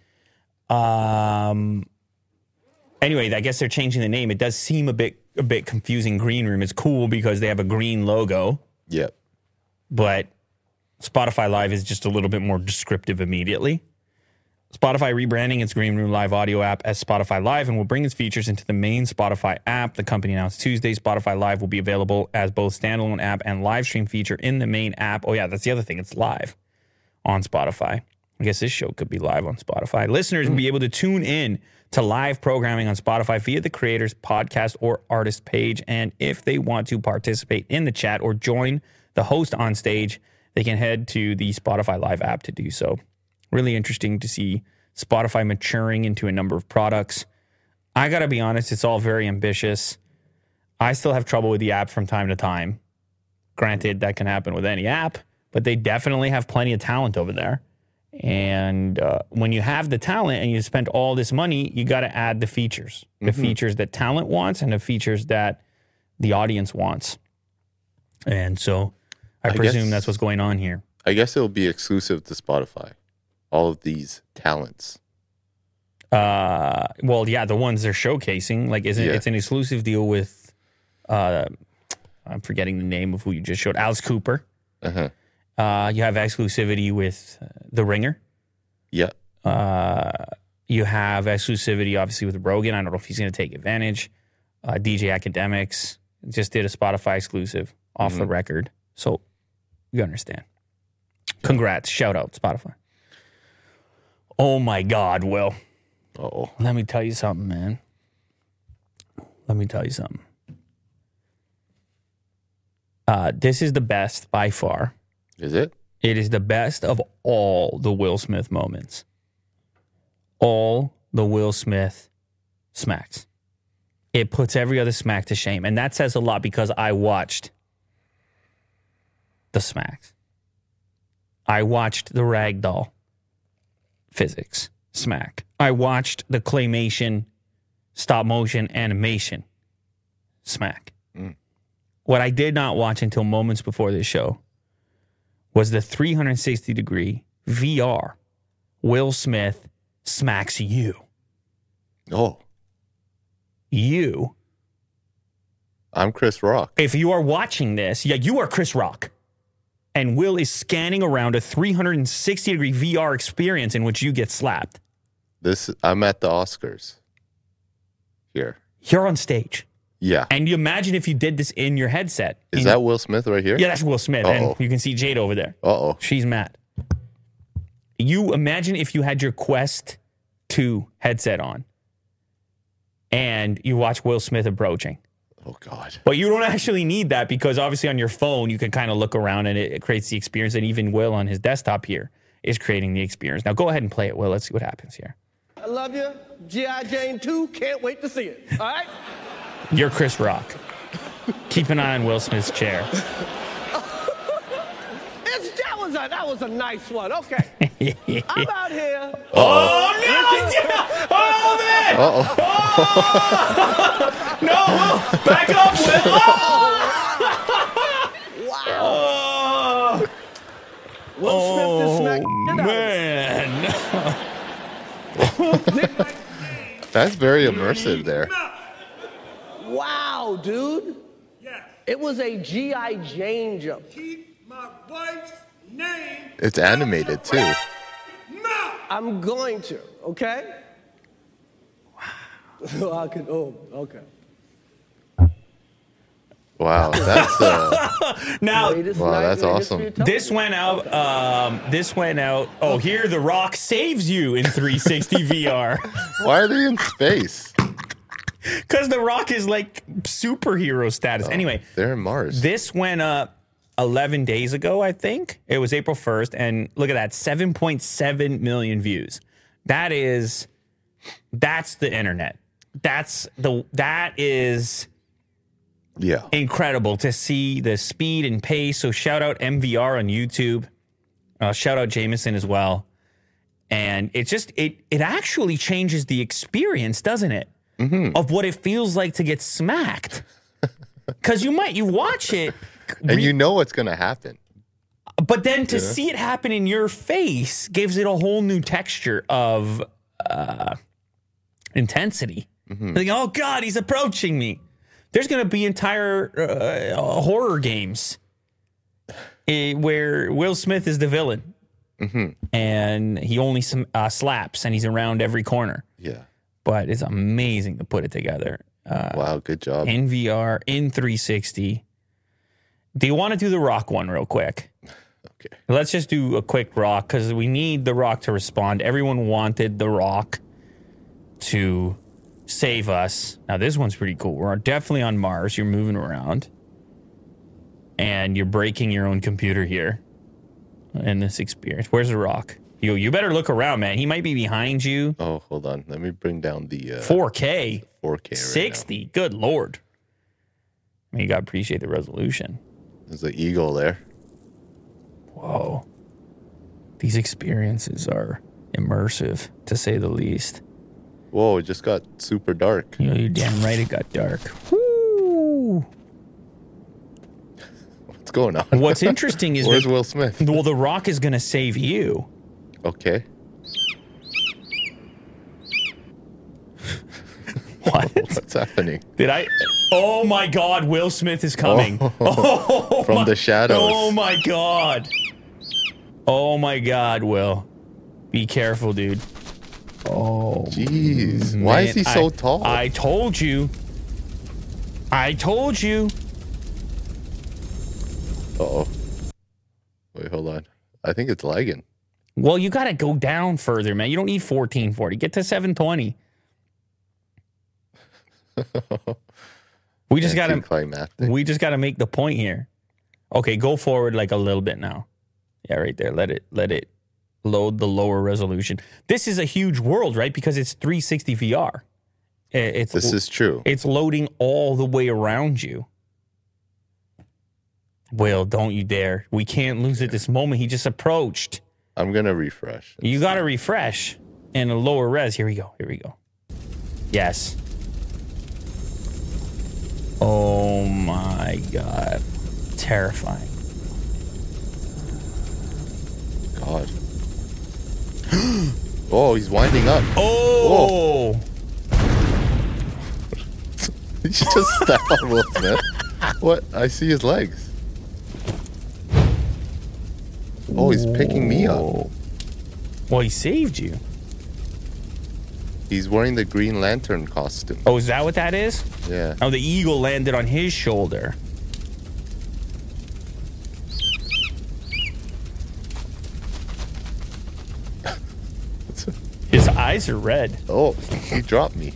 [SPEAKER 1] Anyway, I guess they're changing the name. It does seem a bit confusing. Green Room. It's cool because they have a green logo,
[SPEAKER 3] Yep.
[SPEAKER 1] but Spotify Live is just a little bit more descriptive immediately. Spotify rebranding its Green Room Live audio app as Spotify Live and will bring its features into the main Spotify app. The company announced Tuesday Spotify Live will be available as both standalone app and live stream feature in the main app. Oh yeah, that's the other thing. It's live on Spotify. I guess this show could be live on Spotify. Listeners will be able to tune in to live programming on Spotify via the creator's podcast or artist page. And if they want to participate in the chat or join the host on stage, they can head to the Spotify Live app to do so. Really interesting to see Spotify maturing into a number of products. I got to be honest, it's all very ambitious. I still have trouble with the app from time to time. Granted, that can happen with any app, but they definitely have plenty of talent over there. And when you have the talent and you spend all this money, you got to add the features. The features that talent wants and the features that the audience wants. And so I presume that's what's going on here.
[SPEAKER 3] I guess it'll be exclusive to Spotify. All of these talents.
[SPEAKER 1] Well, yeah, the ones they're showcasing, like, it's an exclusive deal with, I'm forgetting the name of who you just showed, Alice Cooper.
[SPEAKER 3] Uh-huh.
[SPEAKER 1] You have exclusivity with The Ringer.
[SPEAKER 3] Yeah.
[SPEAKER 1] You have exclusivity, obviously, with Rogan. I don't know if he's going to take advantage. DJ Academics just did a Spotify exclusive off the record. So you understand. Congrats. Shout out, Spotify. Oh, my God, Will.
[SPEAKER 3] Uh-oh.
[SPEAKER 1] Let me tell you something, man. Let me tell you something. This is the best by far.
[SPEAKER 3] Is it?
[SPEAKER 1] It is the best of all the Will Smith moments. All the Will Smith smacks. It puts every other smack to shame. And that says a lot because I watched the smacks. I watched the ragdoll physics smack. I watched the claymation stop motion animation smack. What I did not watch until moments before this show was the 360-degree VR. Will Smith smacks you.
[SPEAKER 3] Oh,
[SPEAKER 1] You.
[SPEAKER 3] I'm Chris Rock.
[SPEAKER 1] If you are watching this, you are Chris Rock. And Will is scanning around a 360-degree VR experience in which you get slapped.
[SPEAKER 3] I'm at the Oscars. Here.
[SPEAKER 1] You're on stage.
[SPEAKER 3] Yeah.
[SPEAKER 1] And you imagine if you did this in your headset.
[SPEAKER 3] Is that Will Smith right here?
[SPEAKER 1] Yeah, that's Will Smith.
[SPEAKER 3] Uh-oh.
[SPEAKER 1] And you can see Jade over there.
[SPEAKER 3] Uh-oh.
[SPEAKER 1] She's mad. You imagine if you had your Quest 2 headset on and you watch Will Smith approaching.
[SPEAKER 3] Oh, God.
[SPEAKER 1] But you don't actually need that because obviously on your phone, you can kind of look around and it creates the experience. And even Will on his desktop here is creating the experience. Now go ahead and play it, Will. Let's see what happens here.
[SPEAKER 4] I love you. G.I. Jane 2. Can't wait to see it. All right?
[SPEAKER 1] You're Chris Rock. Keep an eye on Will Smith's chair.
[SPEAKER 4] That was a nice one. Okay. I'm out here.
[SPEAKER 1] Oh, no! Oh, man!
[SPEAKER 3] Uh-oh.
[SPEAKER 1] No! Back up, Will!
[SPEAKER 4] Wow.
[SPEAKER 1] Oh,
[SPEAKER 4] Will Smith just smacked the
[SPEAKER 1] man.
[SPEAKER 3] That's very immersive there.
[SPEAKER 4] Wow, dude.
[SPEAKER 5] Yes.
[SPEAKER 4] It was a G.I. Jane jump.
[SPEAKER 5] Keep my wife's name.
[SPEAKER 3] It's animated, too.
[SPEAKER 5] No.
[SPEAKER 4] I'm going to, okay? Wow. Okay.
[SPEAKER 3] Wow, that's
[SPEAKER 1] Now,
[SPEAKER 3] Wow, that's awesome.
[SPEAKER 1] this went out. Oh, here The Rock saves you in 360 VR.
[SPEAKER 3] why are they in space?
[SPEAKER 1] Because The Rock is like superhero status. Anyway,
[SPEAKER 3] They're in Mars.
[SPEAKER 1] this went up 11 days ago, I think. It was April 1st. And look at that, 7.7 million views. That's the internet. That is
[SPEAKER 3] Yeah.
[SPEAKER 1] incredible to see the speed and pace. So shout out MVR on YouTube. Shout out Jameson as well. And it actually changes the experience, doesn't it? Mm-hmm. Of what it feels like to get smacked. Because you watch it.
[SPEAKER 3] And you know what's going to happen.
[SPEAKER 1] But then to see it happen in your face gives it a whole new texture of intensity.
[SPEAKER 3] Mm-hmm.
[SPEAKER 1] Like, oh, God, he's approaching me. There's going to be entire horror games where Will Smith is the villain.
[SPEAKER 3] Mm-hmm.
[SPEAKER 1] And he only slaps and he's around every corner.
[SPEAKER 3] Yeah.
[SPEAKER 1] But it's amazing to put it together.
[SPEAKER 3] Wow, good job.
[SPEAKER 1] In VR, in 360. Do you want to do the Rock one real quick?
[SPEAKER 3] Okay.
[SPEAKER 1] Let's just do a quick Rock because we need the Rock to respond. Everyone wanted the Rock to save us. Now, this one's pretty cool. We're definitely on Mars. You're moving around. And you're breaking your own computer here in this experience. Where's the Rock? You better look around, man. He might be behind you.
[SPEAKER 3] Oh, hold on. Let me bring down the
[SPEAKER 1] 4K.
[SPEAKER 3] 4K right
[SPEAKER 1] 60. Good Lord. I mean, you got to appreciate the resolution.
[SPEAKER 3] now. There's the eagle there.
[SPEAKER 1] Whoa. These experiences are immersive, to say the least.
[SPEAKER 3] Whoa, it just got super dark.
[SPEAKER 1] You're damn right it got dark. Woo!
[SPEAKER 3] What's going on?
[SPEAKER 1] What's interesting is
[SPEAKER 3] Where's
[SPEAKER 1] that,
[SPEAKER 3] Will Smith?
[SPEAKER 1] well, the Rock is going to save you.
[SPEAKER 3] Okay.
[SPEAKER 1] What?
[SPEAKER 3] What's happening?
[SPEAKER 1] Did I? Oh my God! Will Smith is coming. Oh,
[SPEAKER 3] From the shadows.
[SPEAKER 1] Oh my God! Oh my God! Will, be careful, dude. Oh,
[SPEAKER 3] Jeez. Why is he so
[SPEAKER 1] I-
[SPEAKER 3] tall?
[SPEAKER 1] I told you. I told you.
[SPEAKER 3] Uh-oh. Wait, hold on. I think it's lagging.
[SPEAKER 1] Well, you got to go down further, man. You don't need 1440. Get to 720. We just got to.
[SPEAKER 3] Anticlimactic.
[SPEAKER 1] We just got to make the point here. Okay, go forward like a little bit now. Yeah, right there. Let it load the lower resolution. This is a huge world, right? Because it's 360 VR.
[SPEAKER 3] This is true.
[SPEAKER 1] It's loading all the way around you. Will, don't you dare. We can't lose at this moment. He just approached.
[SPEAKER 3] I'm going to refresh.
[SPEAKER 1] You got to refresh in a lower res. Here we go. Here we go. Yes. Oh Oh my God. Terrifying.
[SPEAKER 3] God. Oh, he's winding up.
[SPEAKER 1] Oh!
[SPEAKER 3] He just stepped on Will Smith. What? I see his legs. Oh, he's picking me up.
[SPEAKER 1] Whoa. Well, he saved you.
[SPEAKER 3] He's wearing the Green Lantern costume.
[SPEAKER 1] Oh, is that what that is?
[SPEAKER 3] Yeah.
[SPEAKER 1] Oh, the eagle landed on his shoulder. His eyes are red.
[SPEAKER 3] Oh, he dropped me.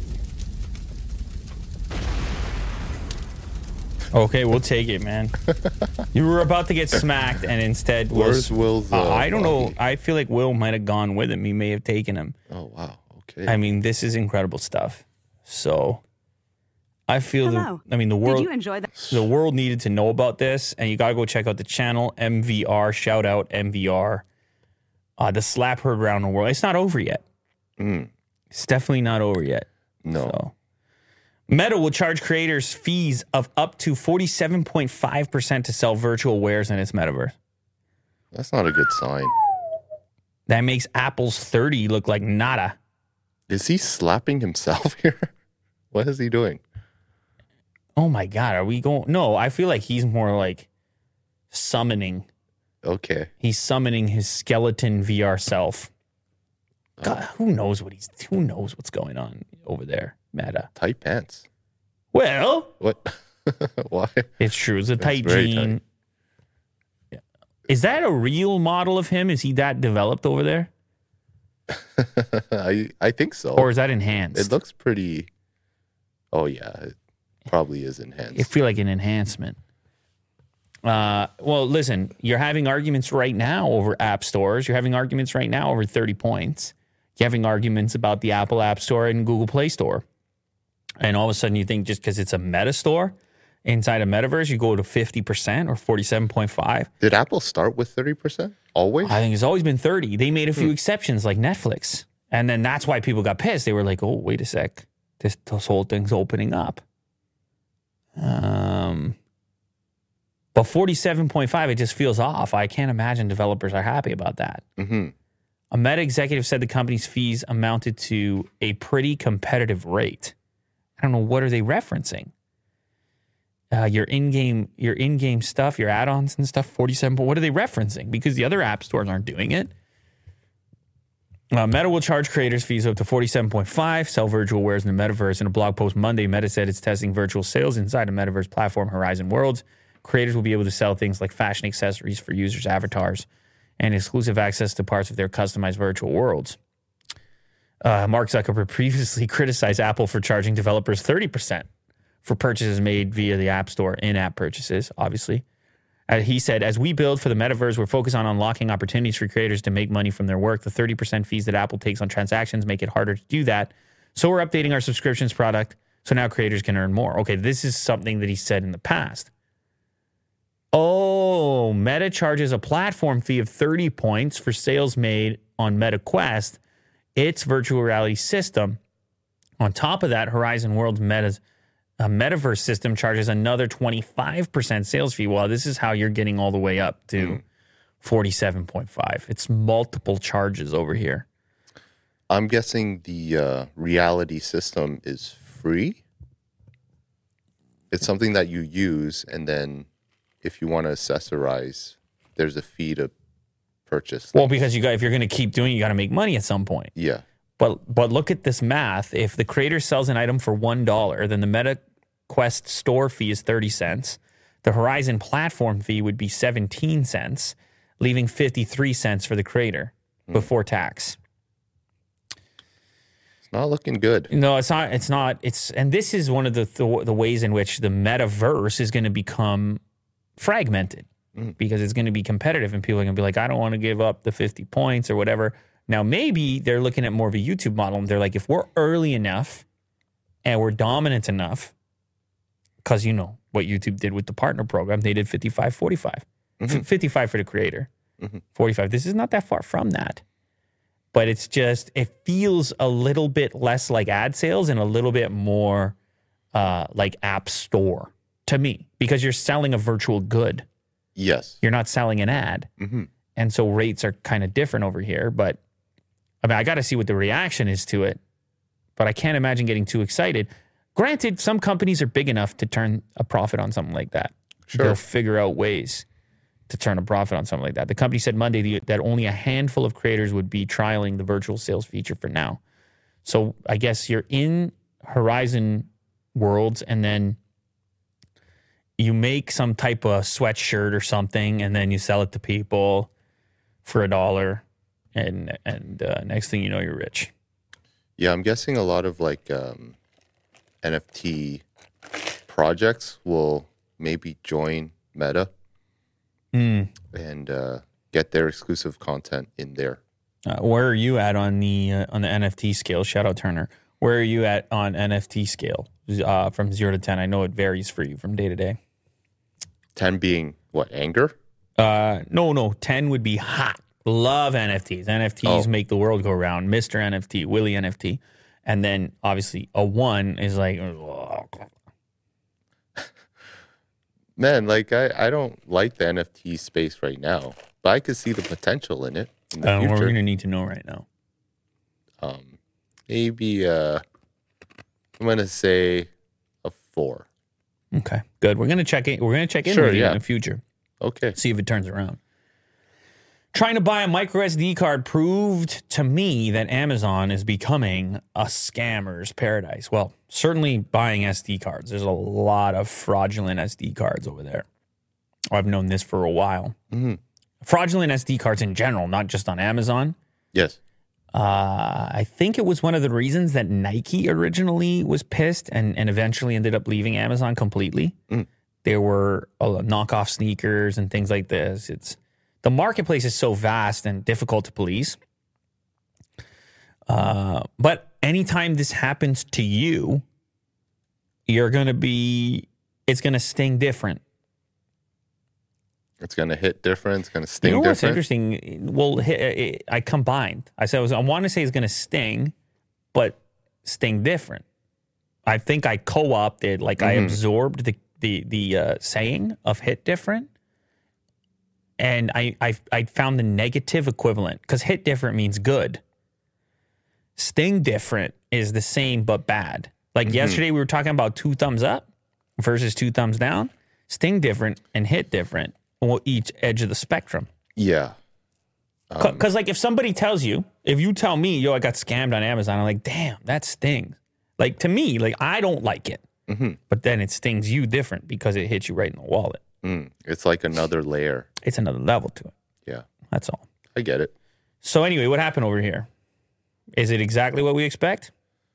[SPEAKER 1] Okay, we'll take it, man. You were about to get smacked, and instead
[SPEAKER 3] Where's Will's?
[SPEAKER 1] I don't know.
[SPEAKER 3] body?
[SPEAKER 1] I feel like Will might have gone with him. He may have taken him.
[SPEAKER 3] Oh wow. Okay.
[SPEAKER 1] I mean, this is incredible stuff. So, I feel
[SPEAKER 6] Hello.
[SPEAKER 1] the
[SPEAKER 6] Did
[SPEAKER 1] world.
[SPEAKER 6] you enjoy that?
[SPEAKER 1] The world needed to know about this, and you got to go check out the channel, MVR. Shout out MVR. The slap heard around the world. It's not over yet. It's definitely not over yet.
[SPEAKER 3] no.
[SPEAKER 1] So. Meta will charge creators fees of up to 47.5% to sell virtual wares in its metaverse.
[SPEAKER 3] That's not a good sign.
[SPEAKER 1] That makes Apple's 30 look like nada.
[SPEAKER 3] Is he slapping himself here? What is he doing?
[SPEAKER 1] Oh my God, are we going? No, I feel like he's more like summoning.
[SPEAKER 3] Okay.
[SPEAKER 1] He's summoning his skeleton VR self. God, who knows what's going on over there, Meta?
[SPEAKER 3] Tight pants.
[SPEAKER 1] Well,
[SPEAKER 3] What? Why?
[SPEAKER 1] it's true. It's a tight
[SPEAKER 3] very
[SPEAKER 1] jean. Yeah. Is that a real model of him? Is he that developed over there?
[SPEAKER 3] I think so.
[SPEAKER 1] Or is that enhanced?
[SPEAKER 3] It looks pretty. Oh yeah, it probably is enhanced.
[SPEAKER 1] I feel like an enhancement. Well, listen, you're having arguments right now over app stores. You're having arguments right now over 30 points. You're having arguments about the Apple App Store and Google Play Store. And all of a sudden you think just because it's a meta store inside a metaverse, you go to 50% or 47.5.
[SPEAKER 3] Did Apple start with 30%? Always?
[SPEAKER 1] I think it's always been 30. They made a few exceptions like Netflix. And then that's why people got pissed. They were like, oh, wait a sec. This whole thing's opening up. But 47.5, it just feels off. I can't imagine developers are happy about that.
[SPEAKER 3] Mm-hmm.
[SPEAKER 1] A Meta executive said the company's fees amounted to a pretty competitive rate. I don't know, what are they referencing? Your in-game stuff, your add-ons and stuff, 47. But what are they referencing? Because the other app stores aren't doing it. Meta will charge creators fees up to 47.5, sell virtual wares in the metaverse. In a blog post Monday, Meta said it's testing virtual sales inside the metaverse platform Horizon Worlds. Creators will be able to sell things like fashion accessories for users' avatars and exclusive access to parts of their customized virtual worlds. Mark Zuckerberg previously criticized Apple for charging developers 30% for purchases made via the App Store, in-app purchases, obviously. He said, as we build for the metaverse, we're focused on unlocking opportunities for creators to make money from their work. The 30% fees that Apple takes on transactions make it harder to do that. So we're updating our subscriptions product so now creators can earn more. Okay, this is something that he said in the past. Oh, Meta charges a platform fee of 30 points for sales made on Meta Quest, its virtual reality system. On top of that, Horizon Worlds Meta's metaverse system charges another 25% sales fee. Well, this is how you're getting all the way up to 47.5. It's multiple charges over here.
[SPEAKER 3] I'm guessing the reality system is free. It's something that you use, and then if you want to accessorize, there's a fee to purchase.
[SPEAKER 1] Well, because if you're going to keep doing it, you got to make money at some point.
[SPEAKER 3] Yeah.
[SPEAKER 1] But look at this math. If the creator sells an item for $1, then the Meta Quest store fee is 30 cents. The Horizon platform fee would be 17 cents, leaving 53 cents for the creator before tax.
[SPEAKER 3] It's not looking good.
[SPEAKER 1] No, it's not. It's not. And this is one of the ways in which the metaverse is going to become fragmented because it's going to be competitive and people are going to be like, I don't want to give up the 50 points or whatever. Now, maybe they're looking at more of a YouTube model and they're like, if we're early enough and we're dominant enough, because you know what YouTube did with the partner program, they did 55, 45. 55 for the creator, 45. This is not that far from that. But it's just, it feels a little bit less like ad sales and a little bit more like app store. to me, because you're selling a virtual good.
[SPEAKER 3] Yes.
[SPEAKER 1] You're not selling an ad. And so rates are kind of different over here. But I mean, I got to see what the reaction is to it. But I can't imagine getting too excited. Granted, some companies are big enough to turn a profit on something like that.
[SPEAKER 3] Sure.
[SPEAKER 1] They'll figure out ways to turn a profit on something like that. The company said Monday that only a handful of creators would be trialing the virtual sales feature for now. So I guess you're in Horizon Worlds and then you make some type of sweatshirt or something and then you sell it to people for $1 and next thing you know, you're rich.
[SPEAKER 3] Yeah, I'm guessing a lot of like NFT projects will maybe join Meta and get their exclusive content in there.
[SPEAKER 1] Where are you at on the NFT scale? Shout out Turner. Where are you at on NFT scale from 0 to 10? I know it varies for you from day to day.
[SPEAKER 3] 10 being what, anger?
[SPEAKER 1] No. 10 would be hot. Love NFTs. NFTs make the world go round. Mr. NFT, Willie NFT. And then obviously a 1 is like,
[SPEAKER 3] Man, like I don't like the NFT space right now, but I could see the potential in it in the
[SPEAKER 1] we're
[SPEAKER 3] future.
[SPEAKER 1] going to need to know right now.
[SPEAKER 3] Maybe I'm going to say a 4.
[SPEAKER 1] Okay, good. We're going to check in. We're going to check in
[SPEAKER 3] Sure,
[SPEAKER 1] with you
[SPEAKER 3] yeah.
[SPEAKER 1] in the future.
[SPEAKER 3] Okay.
[SPEAKER 1] See if it turns around. Trying to buy a micro SD card proved to me that Amazon is becoming a scammer's paradise. Well, certainly buying SD cards. There's a lot of fraudulent SD cards over there. I've known this for a while. Fraudulent SD cards in general, not just on Amazon.
[SPEAKER 3] Yes.
[SPEAKER 1] I think it was one of the reasons that Nike originally was pissed and eventually ended up leaving Amazon completely. There were knockoff sneakers and things like this. The marketplace is so vast and difficult to police. But anytime this happens to you, it's going to sting different.
[SPEAKER 3] It's going to hit different. It's going to sting
[SPEAKER 1] You know what's
[SPEAKER 3] different.
[SPEAKER 1] interesting? Well, I combined. I want to say it's going to sting, but sting different. I think I co-opted, like I absorbed the saying of hit different. And I found the negative equivalent because hit different means good. Sting different is the same but bad. Like yesterday we were talking about 2 thumbs up versus 2 thumbs down. Sting different and hit different on each edge of the spectrum.
[SPEAKER 3] Yeah.
[SPEAKER 1] Because like if somebody tells you, if you tell me, yo, I got scammed on Amazon, I'm like, damn, that stings. Like to me, like I don't like it. But then it stings you different because it hits you right in the wallet.
[SPEAKER 3] It's like another layer.
[SPEAKER 1] It's another level to it.
[SPEAKER 3] Yeah.
[SPEAKER 1] That's all.
[SPEAKER 3] I get it.
[SPEAKER 1] So anyway, what happened over here? Is it exactly what we expect?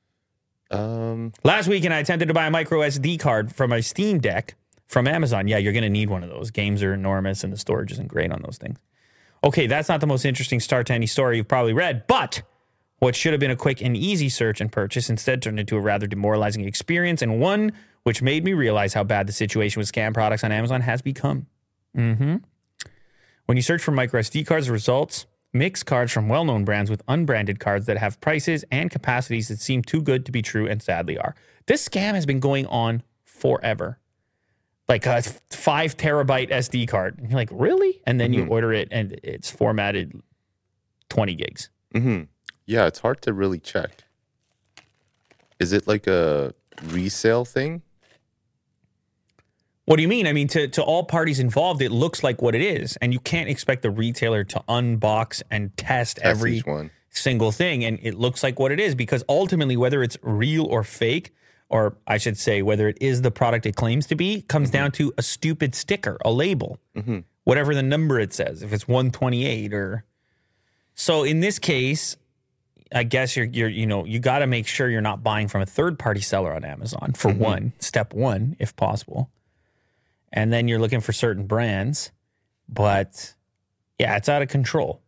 [SPEAKER 1] Last weekend, I attempted to buy a micro SD card from my Steam Deck from Amazon. Yeah, you're going to need one of those. Games are enormous and the storage isn't great on those things. Okay, that's not the most interesting start to any story you've probably read, but what should have been a quick and easy search and purchase instead turned into a rather demoralizing experience and one which made me realize how bad the situation with scam products on Amazon has become. When you search for micro SD cards, the results mix cards from well-known brands with unbranded cards that have prices and capacities that seem too good to be true and sadly are. This scam has been going on forever. Like a 5 terabyte SD card. And you're like, really? And then you order it and it's formatted 20 gigs.
[SPEAKER 3] Yeah, it's hard to really check. Is it like a resale thing?
[SPEAKER 1] What do you mean? I mean, to all parties involved, it looks like what it is. And you can't expect the retailer to unbox and test every
[SPEAKER 3] each one.
[SPEAKER 1] single thing. And it looks like what it is because ultimately, whether it's real or fake, or I should say, whether it is the product it claims to be, comes down to a stupid sticker, a label, whatever the number it says, if it's 128 or... So in this case, I guess you got to make sure you're not buying from a third-party seller on Amazon, for one, step one, if possible. And then you're looking for certain brands. But, yeah, it's out of control.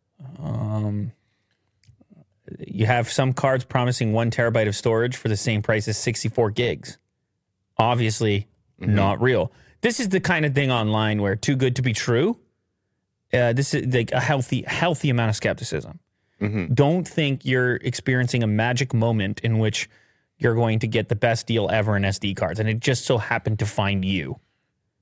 [SPEAKER 1] You have some cards promising 1 terabyte of storage for the same price as 64 gigs. Obviously, not real. This is the kind of thing online where too good to be true. This is like a healthy amount of skepticism. Don't think you're experiencing a magic moment in which you're going to get the best deal ever in SD cards, and it just so happened to find you.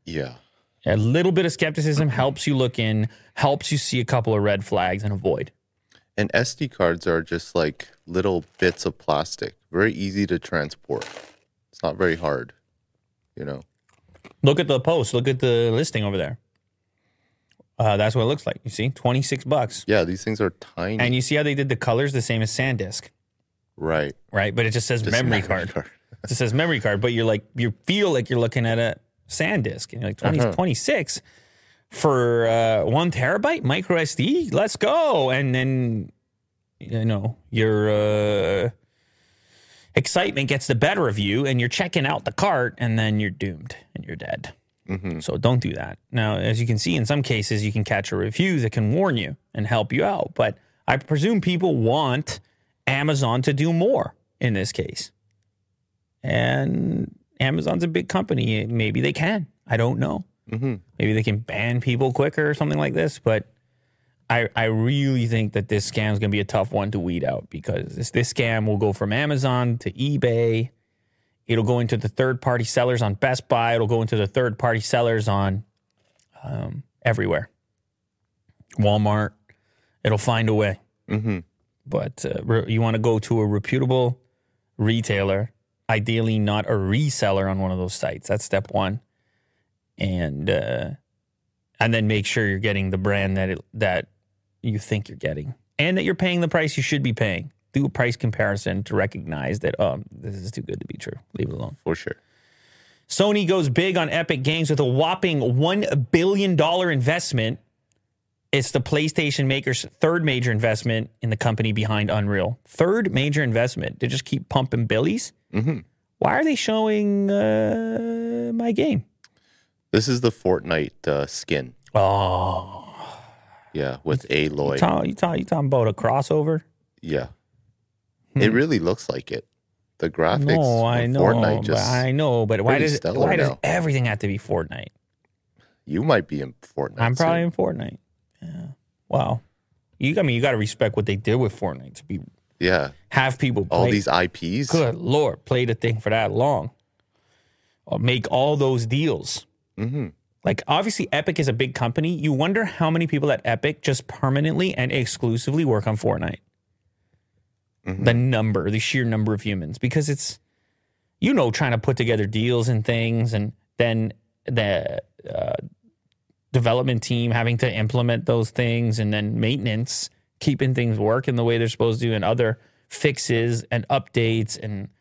[SPEAKER 3] Yeah.
[SPEAKER 1] A little bit of skepticism helps you look in, helps you see a couple of red flags and avoid.
[SPEAKER 3] And SD cards are just like little bits of plastic, very easy to transport. It's not very hard, you know.
[SPEAKER 1] Look at the post. Look at the listing over there. That's what it looks like. You see, $26.
[SPEAKER 3] Yeah, these things are tiny.
[SPEAKER 1] And you see how they did the colors the same as SanDisk,
[SPEAKER 3] right.
[SPEAKER 1] right? But it just says
[SPEAKER 3] Just
[SPEAKER 1] memory card. It just says memory card, but you feel like you're looking at a SanDisk, and you're like 26 for 1 terabyte micro SD. Let's go! And then your excitement gets the better of you, and you're checking out the cart, and then you're doomed and you're dead. So don't do that. Now, as you can see, in some cases, you can catch a review that can warn you and help you out. But I presume people want Amazon to do more in this case. And Amazon's a big company. Maybe they can. I don't know. Maybe they can ban people quicker or something like this. But I really think that this scam is going to be a tough one to weed out, because this scam will go from Amazon to eBay. It'll go into the third-party sellers on Best Buy. It'll go into the third-party sellers on everywhere. Walmart. It'll find a way. But you want to go to a reputable retailer, ideally not a reseller on one of those sites. That's step one. And then make sure you're getting the brand that you think you're getting, and that you're paying the price you should be paying. Do a price comparison to recognize that, this is too good to be true. Leave it alone.
[SPEAKER 3] For sure.
[SPEAKER 1] Sony goes big on Epic Games with a whopping $1 billion investment. It's the PlayStation maker's third major investment in the company behind Unreal. Third major investment. They just keep pumping billies. Why are they showing my game?
[SPEAKER 3] This is the Fortnite skin.
[SPEAKER 1] Oh.
[SPEAKER 3] Yeah, with Aloy.
[SPEAKER 1] You talking about a crossover?
[SPEAKER 3] Yeah. It really looks like it. The graphics
[SPEAKER 1] No, I
[SPEAKER 3] on
[SPEAKER 1] know.
[SPEAKER 3] Fortnite just
[SPEAKER 1] I know, but why
[SPEAKER 3] pretty
[SPEAKER 1] does
[SPEAKER 3] stellar now.
[SPEAKER 1] everything have to be Fortnite?
[SPEAKER 3] You might be in Fortnite.
[SPEAKER 1] I'm probably
[SPEAKER 3] soon.
[SPEAKER 1] in Fortnite. Yeah. Wow. You got to respect what they did with Fortnite to be have people play.
[SPEAKER 3] all these IPs.
[SPEAKER 1] Good Lord, play the thing for that long. Or make all those deals. Like, obviously, Epic is a big company. You wonder how many people at Epic just permanently and exclusively work on Fortnite. The sheer number of humans. Because it's, trying to put together deals and things, and then the development team having to implement those things, and then maintenance, keeping things working the way they're supposed to, and other fixes and updates. And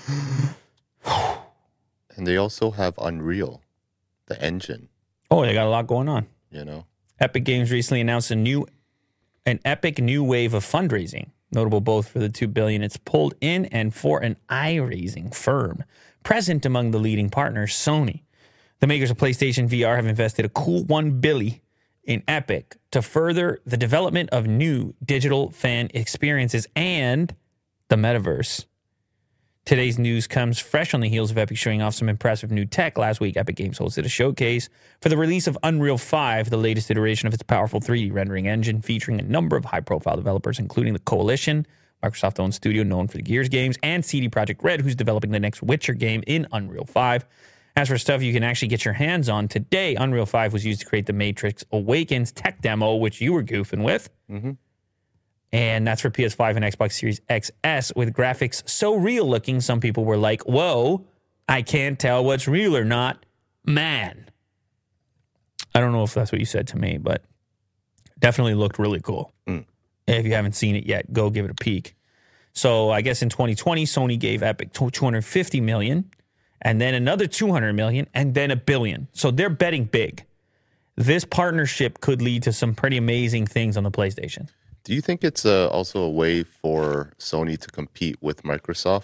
[SPEAKER 3] they also have Unreal, the engine,
[SPEAKER 1] oh, they got a lot going on. Epic Games recently announced an epic new wave of fundraising, notable both for the $2 billion it's pulled in and for an eye-raising firm present among the leading partners, Sony. The makers of PlayStation VR have invested a cool $1 billion in Epic to further the development of new digital fan experiences and the metaverse. Today's news comes fresh on the heels of Epic showing off some impressive new tech. Last week, Epic Games hosted a showcase for the release of Unreal 5, the latest iteration of its powerful 3D rendering engine, featuring a number of high-profile developers, including the Coalition, Microsoft-owned studio known for the Gears games, and CD Projekt Red, who's developing the next Witcher game in Unreal 5. As for stuff you can actually get your hands on today, Unreal 5 was used to create the Matrix Awakens tech demo, which you were goofing with. And that's for PS5 and Xbox Series XS, with graphics so real looking, some people were like, whoa, I can't tell what's real or not. Man. I don't know if that's what you said to me, but definitely looked really cool. If you haven't seen it yet, go give it a peek. So I guess in 2020, Sony gave Epic $250 million, and then another $200 million, and then $1 billion. So they're betting big. This partnership could lead to some pretty amazing things on the PlayStation.
[SPEAKER 3] Do you think it's also a way for Sony to compete with Microsoft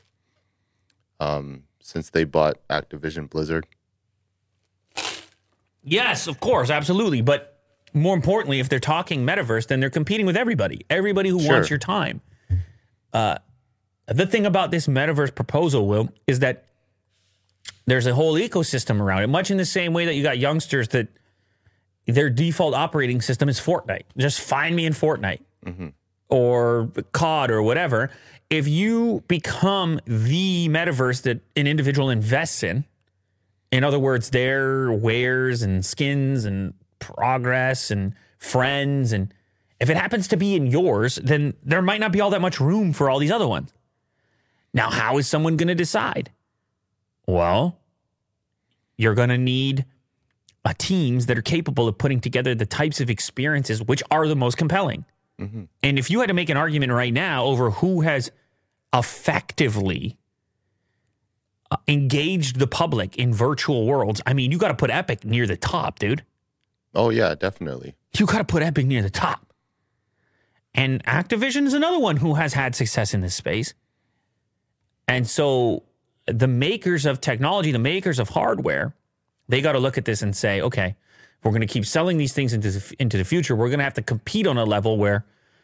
[SPEAKER 3] since they bought Activision Blizzard?
[SPEAKER 1] Yes, of course, absolutely. But more importantly, if they're talking metaverse, then they're competing with everybody. Everybody who wants your time. The thing about this metaverse proposal, Will, is that there's a whole ecosystem around it, much in the same way that you got youngsters that their default operating system is Fortnite. Just find me in Fortnite or COD or whatever. If you become the metaverse that an individual invests in, In other words, their wares and skins and progress and friends. And if it happens to be in yours, then there might not be all that much room for all these other ones. Now, how is someone going to decide? Well, you're going to need teams that are capable of putting together the types of experiences which are the most compelling. Mm-hmm. And if you had to make an argument right now over who has effectively engaged the public in virtual worlds, I mean, you got to put Epic near the top, dude.
[SPEAKER 3] Oh, yeah, definitely.
[SPEAKER 1] You got to put Epic near the top. And Activision is another one who has had success in this space. And so the makers of technology, the makers of hardware, they got to look at this and say, okay, if we're going to keep selling these things into the future, we're going to have to compete on a level where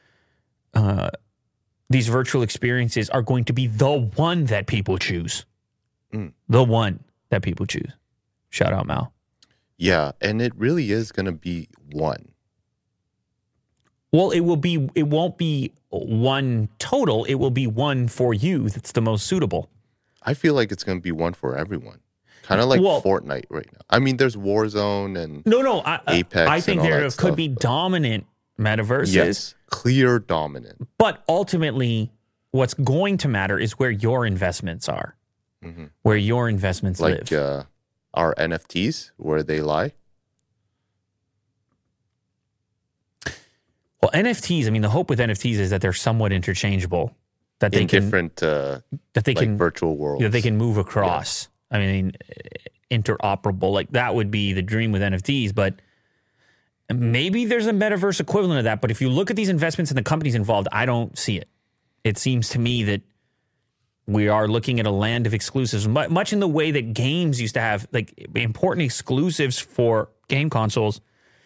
[SPEAKER 1] these virtual experiences are going to be the one that people choose. The one that people choose. Shout out, Mal.
[SPEAKER 3] Yeah, and it really is going to be one.
[SPEAKER 1] Well, it won't be one total. It will be one for you that's the most suitable.
[SPEAKER 3] I feel like it's going to be one for everyone. Kind of like Fortnite right now. I mean, there's Warzone and Apex.
[SPEAKER 1] I think there could be dominant metaverses.
[SPEAKER 3] Yes, clear dominant.
[SPEAKER 1] But ultimately, what's going to matter is where your investments are, where your investments live.
[SPEAKER 3] Like our NFTs, where they lie.
[SPEAKER 1] Well, NFTs, I mean, the hope with NFTs is that they're somewhat interchangeable. That they can
[SPEAKER 3] different virtual worlds.
[SPEAKER 1] That they can move across. Yeah. I mean, interoperable. Like, that would be the dream with NFTs, but maybe there's a metaverse equivalent of that. But if you look at these investments and the companies involved, I don't see it. It seems to me that we are looking at a land of exclusives, much in the way that games used to have like important exclusives for game consoles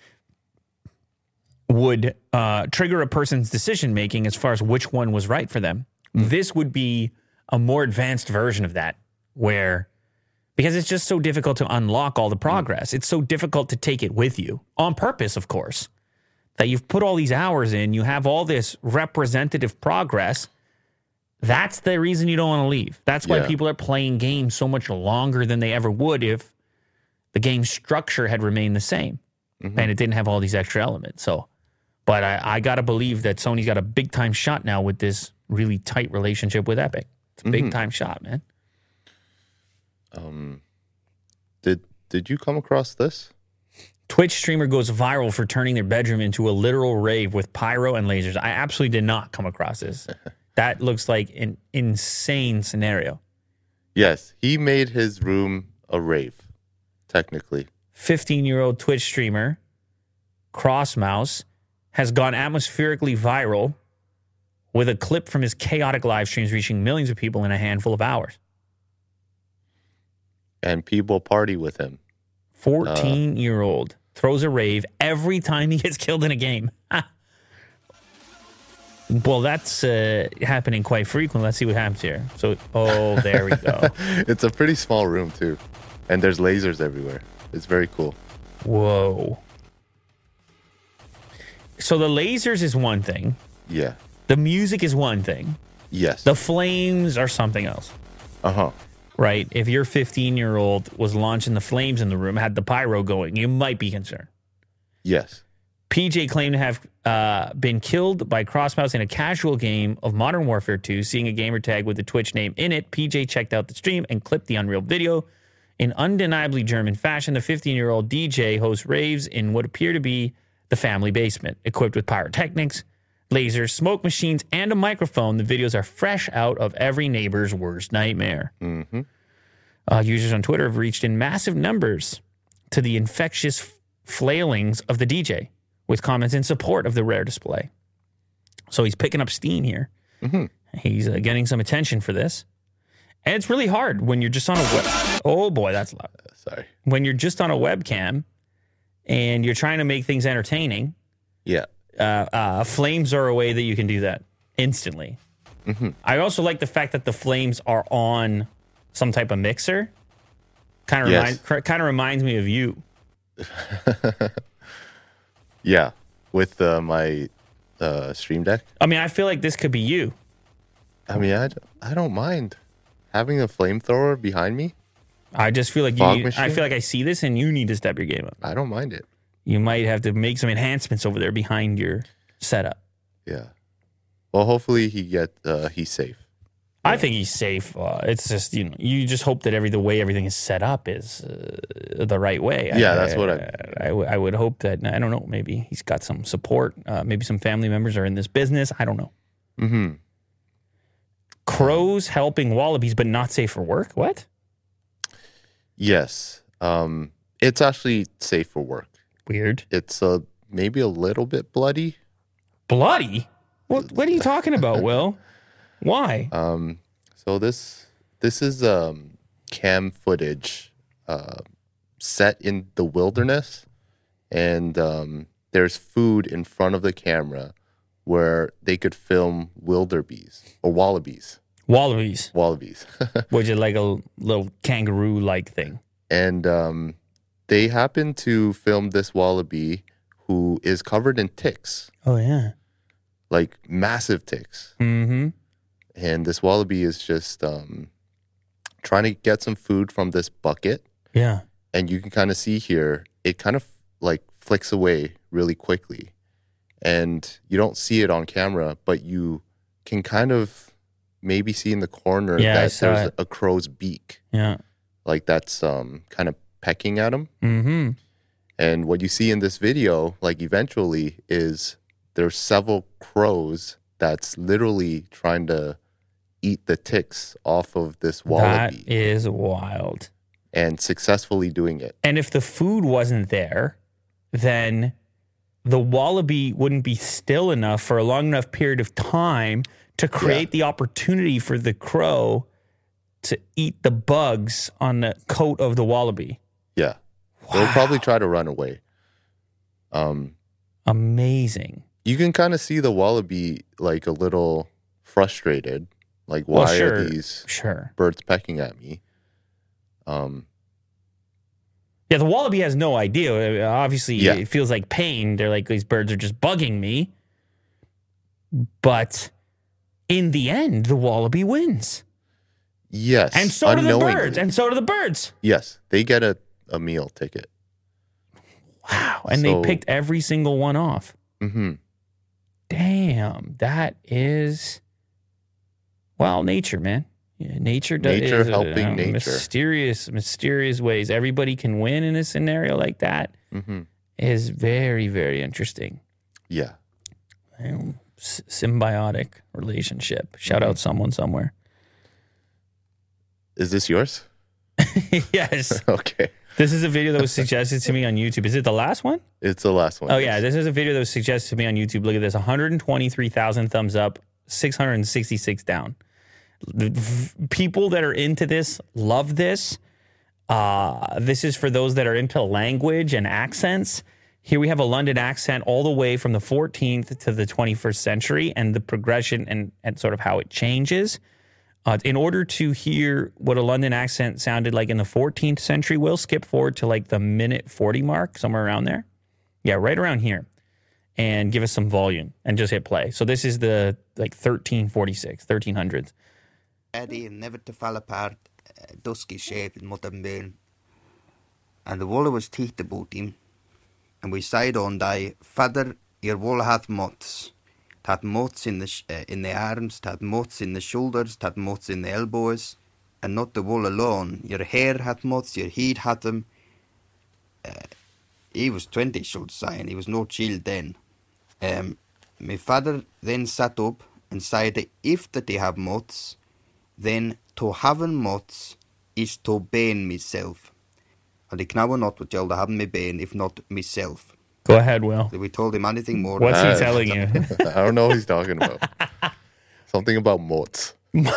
[SPEAKER 1] would trigger a person's decision-making as far as which one was right for them. This would be a more advanced version of that, where, because it's just so difficult to unlock all the progress. It's so difficult to take it with you, on purpose, of course, that you've put all these hours in, you have all this representative progress. That's the reason you don't want to leave. That's why people are playing games so much longer than they ever would if the game structure had remained the same and it didn't have all these extra elements. So, but I got to believe that Sony's got a big-time shot now with this really tight relationship with Epic. It's a big-time shot, man.
[SPEAKER 3] Did you come across this?
[SPEAKER 1] Twitch streamer goes viral for turning their bedroom into a literal rave with pyro and lasers. I absolutely did not come across this. That looks like an insane scenario.
[SPEAKER 3] Yes, he made his room a rave, technically.
[SPEAKER 1] 15-year-old Twitch streamer, Crossmouse, has gone atmospherically viral with a clip from his chaotic live streams reaching millions of people in a handful of hours.
[SPEAKER 3] And people party with him.
[SPEAKER 1] 14-year-old throws a rave every time he gets killed in a game. Well, that's happening quite frequently. Let's see what happens here. So, there we go.
[SPEAKER 3] It's a pretty small room, too. And there's lasers everywhere. It's very cool.
[SPEAKER 1] Whoa. So the lasers is one thing.
[SPEAKER 3] Yeah.
[SPEAKER 1] The music is one thing.
[SPEAKER 3] Yes.
[SPEAKER 1] The flames are something else.
[SPEAKER 3] Uh-huh.
[SPEAKER 1] Right? If your 15-year-old was launching the flames in the room, had the pyro going, you might be concerned.
[SPEAKER 3] Yes.
[SPEAKER 1] PJ claimed to have been killed by Crossmouse in a casual game of Modern Warfare 2. Seeing a gamer tag with the Twitch name in it, PJ checked out the stream and clipped the Unreal video. In undeniably German fashion, the 15-year-old DJ hosts raves in what appear to be the family basement, equipped with pyrotechnics, lasers, smoke machines, and a microphone. The videos are fresh out of every neighbor's worst nightmare. Users on Twitter have reached in massive numbers to the infectious flailings of the DJ, with comments in support of the rare display. So he's picking up steam here. He's getting some attention for this. And it's really hard when you're just on a web. Oh boy, that's loud.
[SPEAKER 3] Sorry.
[SPEAKER 1] When you're just on a webcam and you're trying to make things entertaining.
[SPEAKER 3] Yeah.
[SPEAKER 1] Flames are a way that you can do that instantly. I also like the fact that the flames are on some type of mixer. Kind of reminds me of you.
[SPEAKER 3] Yeah, with my Stream Deck.
[SPEAKER 1] I mean, I feel like this could be you.
[SPEAKER 3] I mean, I don't mind having a flamethrower behind me.
[SPEAKER 1] I just feel like
[SPEAKER 3] Fog
[SPEAKER 1] I
[SPEAKER 3] machine?
[SPEAKER 1] feel like I see this and you need to step your game up.
[SPEAKER 3] I don't mind it.
[SPEAKER 1] You might have to make some enhancements over there behind your setup.
[SPEAKER 3] Yeah. Well, hopefully he's safe.
[SPEAKER 1] I think he's safe. It's just, you just hope that the way everything is set up is the right way.
[SPEAKER 3] Yeah, that's what
[SPEAKER 1] I would hope that, I don't know, maybe he's got some support. Maybe some family members are in this business. I don't know.
[SPEAKER 3] Mm-hmm.
[SPEAKER 1] Crows helping wallabies, but not safe for work? What?
[SPEAKER 3] Yes. It's actually safe for work.
[SPEAKER 1] Weird.
[SPEAKER 3] It's maybe a little bit bloody.
[SPEAKER 1] Bloody? What are you talking about, Will? Why?
[SPEAKER 3] So this is cam footage set in the wilderness, and there's food in front of the camera where they could film wildebeest or wallabies.
[SPEAKER 1] Wallabies,
[SPEAKER 3] Wallabies.
[SPEAKER 1] which is like a little kangaroo-like thing.
[SPEAKER 3] And they happen to film this wallaby who is covered in ticks,
[SPEAKER 1] Oh, yeah.
[SPEAKER 3] like massive ticks.
[SPEAKER 1] Mm-hmm.
[SPEAKER 3] And this wallaby is just trying to get some food from this bucket.
[SPEAKER 1] Yeah.
[SPEAKER 3] And you can kind of see here, it kind of like flicks away really quickly. And you don't see it on camera, but you can kind of maybe see in the corner
[SPEAKER 1] Yeah, I
[SPEAKER 3] that
[SPEAKER 1] saw
[SPEAKER 3] there's
[SPEAKER 1] it.
[SPEAKER 3] a crow's beak.
[SPEAKER 1] Yeah.
[SPEAKER 3] Like that's kind of pecking at him.
[SPEAKER 1] Mm-hmm.
[SPEAKER 3] And what you see in this video, like eventually, is there's several crows that's literally trying to eat the ticks off of this wallaby
[SPEAKER 1] That is wild.
[SPEAKER 3] and successfully doing it.
[SPEAKER 1] And if the food wasn't there, then the wallaby wouldn't be still enough for a long enough period of time to create the opportunity for the crow to eat the bugs on the coat of the wallaby.
[SPEAKER 3] Yeah. They'll probably try to run away.
[SPEAKER 1] Amazing.
[SPEAKER 3] You can kind of see the wallaby like a little frustrated. Like, why are these
[SPEAKER 1] Sure.
[SPEAKER 3] birds pecking at me?
[SPEAKER 1] Yeah, the wallaby has no idea. Obviously,
[SPEAKER 3] Yeah.
[SPEAKER 1] it feels like pain. They're like, these birds are just bugging me. But in the end, the wallaby wins.
[SPEAKER 3] Yes.
[SPEAKER 1] And so do the
[SPEAKER 3] unknowingly.
[SPEAKER 1] birds. And so do the birds.
[SPEAKER 3] Yes. They get a meal ticket.
[SPEAKER 1] Wow. And they
[SPEAKER 3] So-
[SPEAKER 1] picked every single one off.
[SPEAKER 3] Mm-hmm.
[SPEAKER 1] Damn. That is, well, nature, man. Yeah, nature
[SPEAKER 3] Nature
[SPEAKER 1] is
[SPEAKER 3] helping nature.
[SPEAKER 1] Mysterious ways. Everybody can win in a scenario like that
[SPEAKER 3] Mm-hmm.
[SPEAKER 1] is very, very interesting.
[SPEAKER 3] Yeah.
[SPEAKER 1] Symbiotic relationship. Shout out someone somewhere.
[SPEAKER 3] Is this yours?
[SPEAKER 1] Yes.
[SPEAKER 3] Okay.
[SPEAKER 1] This is a video that was suggested to me on YouTube. Is it the last one?
[SPEAKER 3] It's the last one.
[SPEAKER 1] Oh, yeah. This is a video that was suggested to me on YouTube. Look at this. 123,000 thumbs up, 666 down. People that are into this love this. This is for those that are into language and accents. Here we have a London accent all the way from the 14th to the 21st century and the progression and sort of how it changes. In order to hear what a London accent sounded like in the 14th century, we'll skip forward to like the minute 40 mark, somewhere around there. Yeah, right around here. And give us some volume and just hit play. So this is the like 1346, 1300s.
[SPEAKER 6] Eddie and never to fall apart, dusky shape in Mutton Bane. And the wool was teeth about him. And we said on day, Father, your wool hath moths. T'hath moths in the arms, t'hath moths in the shoulders, t'hath moths in the elbows. And not the wool alone. Your hair hath moths, your head hath them. He was 20, should say, and he was no child then. My father then sat up and said, if that they have moths, then to having moths is to bane myself. And I know not what y'all to have me bane, if not myself.
[SPEAKER 1] Go ahead, Will.
[SPEAKER 6] We told him anything more.
[SPEAKER 1] What's
[SPEAKER 6] than
[SPEAKER 1] he telling you?
[SPEAKER 3] I don't know what he's talking about. Something about moths.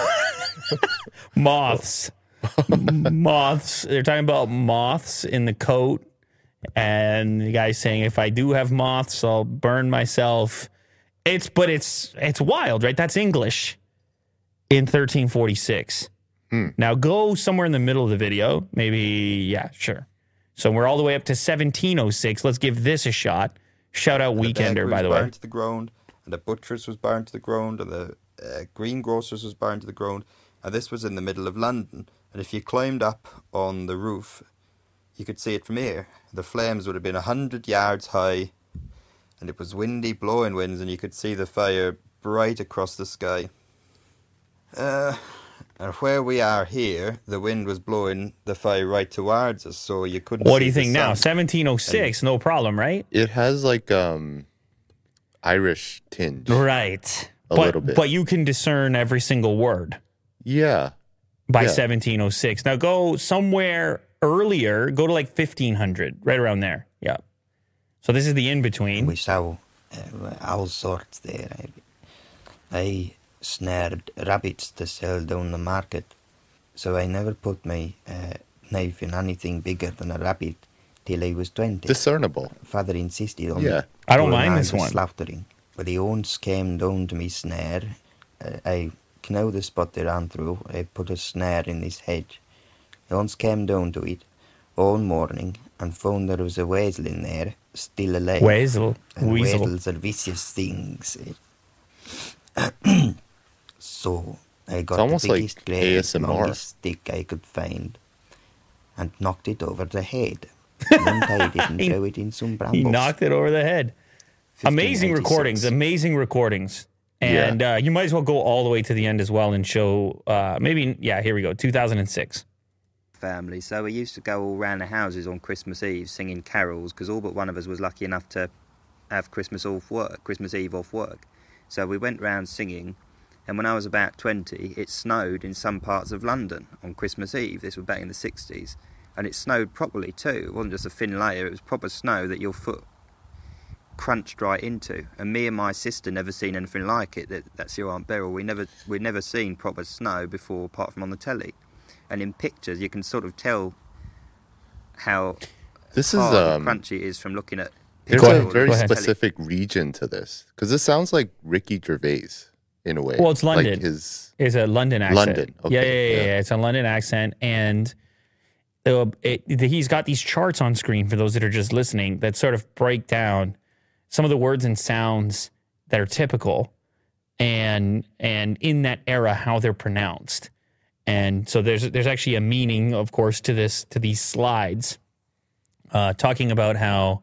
[SPEAKER 1] Moths. Moths. They're talking about moths in the coat. And the guy's saying, if I do have moths, I'll burn myself. It's wild, right? That's English in 1346. Now go somewhere in the middle of the video. Maybe, yeah, sure. So we're all the way up to 1706. Let's give this a shot. Shout out Weekender, by the way.
[SPEAKER 6] Burned to the ground, and the butchers was burned to the ground, and the greengrocers was burned to the ground, And this was in the middle of London. And if you climbed up on the roof, you could see it from here. The flames would have been 100 yards high. And it was windy, blowing winds, and you could see the fire bright across the sky. And where we are here, the wind was blowing the fire right towards us, so you couldn't
[SPEAKER 1] What
[SPEAKER 6] see
[SPEAKER 1] do you
[SPEAKER 6] the
[SPEAKER 1] think now?
[SPEAKER 6] sun.
[SPEAKER 1] 1706, no problem, right?
[SPEAKER 3] It has like Irish tinge.
[SPEAKER 1] Right.
[SPEAKER 3] A little bit.
[SPEAKER 1] But you can discern every single word
[SPEAKER 3] Yeah.
[SPEAKER 1] by
[SPEAKER 3] Yeah.
[SPEAKER 1] 1706. Now go somewhere earlier, go to like 1500, right around there. Yeah. So this is the in-between.
[SPEAKER 6] We saw all sorts there. I snared rabbits to sell down the market, so I never put my knife in anything bigger than a rabbit till I was 20.
[SPEAKER 3] Discernible.
[SPEAKER 6] Father insisted on
[SPEAKER 3] Yeah.
[SPEAKER 1] I don't
[SPEAKER 6] doing
[SPEAKER 1] mind
[SPEAKER 6] all
[SPEAKER 1] this
[SPEAKER 6] the
[SPEAKER 1] one.
[SPEAKER 6] slaughtering. But he once came down to me snare. I know the spot they ran through. I put a snare in this hedge. He once came down to it all morning and found there was a weasel in there, still alive.
[SPEAKER 1] Weasel.
[SPEAKER 6] And
[SPEAKER 1] Weasel.
[SPEAKER 6] weasels are vicious things. So I got
[SPEAKER 3] It's almost
[SPEAKER 6] the
[SPEAKER 3] like
[SPEAKER 6] biggest, greatest,
[SPEAKER 3] ASMR.
[SPEAKER 6] longest stick I could find and knocked it over the head. And untied it and threw it in some brambles.
[SPEAKER 1] He knocked it over the head. Amazing
[SPEAKER 6] 1596.
[SPEAKER 1] recordings, amazing recordings. And you might as well go all the way to the end as well and show, here we go, 2006.
[SPEAKER 6] Family. So we used to go all round the houses on Christmas Eve singing carols because all but one of us was lucky enough to have Christmas Eve off work. So we went round singing, and when I was about 20, it snowed in some parts of London on Christmas Eve. This was back in the 60s, and it snowed properly too. It wasn't just a thin layer, it was proper snow that your foot crunched right into. And me and my sister never seen anything like it. That's your Aunt Beryl. We'd never seen proper snow before, apart from on the telly. And in pictures, you can sort of tell how
[SPEAKER 3] This is
[SPEAKER 6] hard and crunchy it is from looking at
[SPEAKER 3] there's
[SPEAKER 1] Go
[SPEAKER 3] a
[SPEAKER 1] ahead,
[SPEAKER 3] very
[SPEAKER 1] go ahead.
[SPEAKER 3] specific region to this because this sounds like Ricky Gervais in a way.
[SPEAKER 1] Well, it's London.
[SPEAKER 3] Like his
[SPEAKER 1] It's a London accent.
[SPEAKER 3] London, okay,
[SPEAKER 1] Yeah. It's a London accent. And he's got these charts on screen for those that are just listening that sort of break down some of the words and sounds that are typical and in that era, how they're pronounced. And so there's actually a meaning, of course, to these slides, talking about how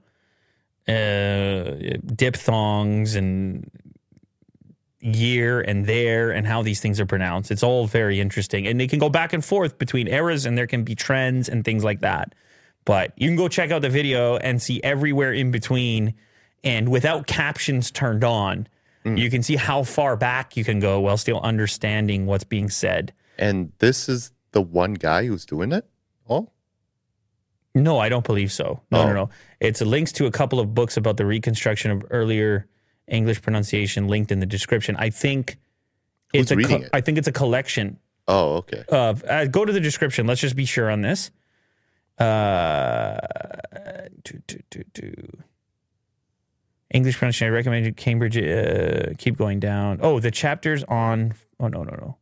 [SPEAKER 1] diphthongs and year and there and how these things are pronounced. It's all very interesting. And they can go back and forth between eras and there can be trends and things like that. But you can go check out the video and see everywhere in between. And without captions turned on, you can see how far back you can go while still understanding what's being said.
[SPEAKER 3] and this is the one guy who's doing it. Oh,
[SPEAKER 1] No, I don't believe so. No. It's links to a couple of books about the reconstruction of earlier English pronunciation linked in the description. I think
[SPEAKER 3] Who's reading it?
[SPEAKER 1] I think it's a collection
[SPEAKER 3] oh, okay.
[SPEAKER 1] of. Go to the description. Let's just be sure on this. English pronunciation. I recommend you Cambridge. Keep going down. Oh, the chapters on. Oh no.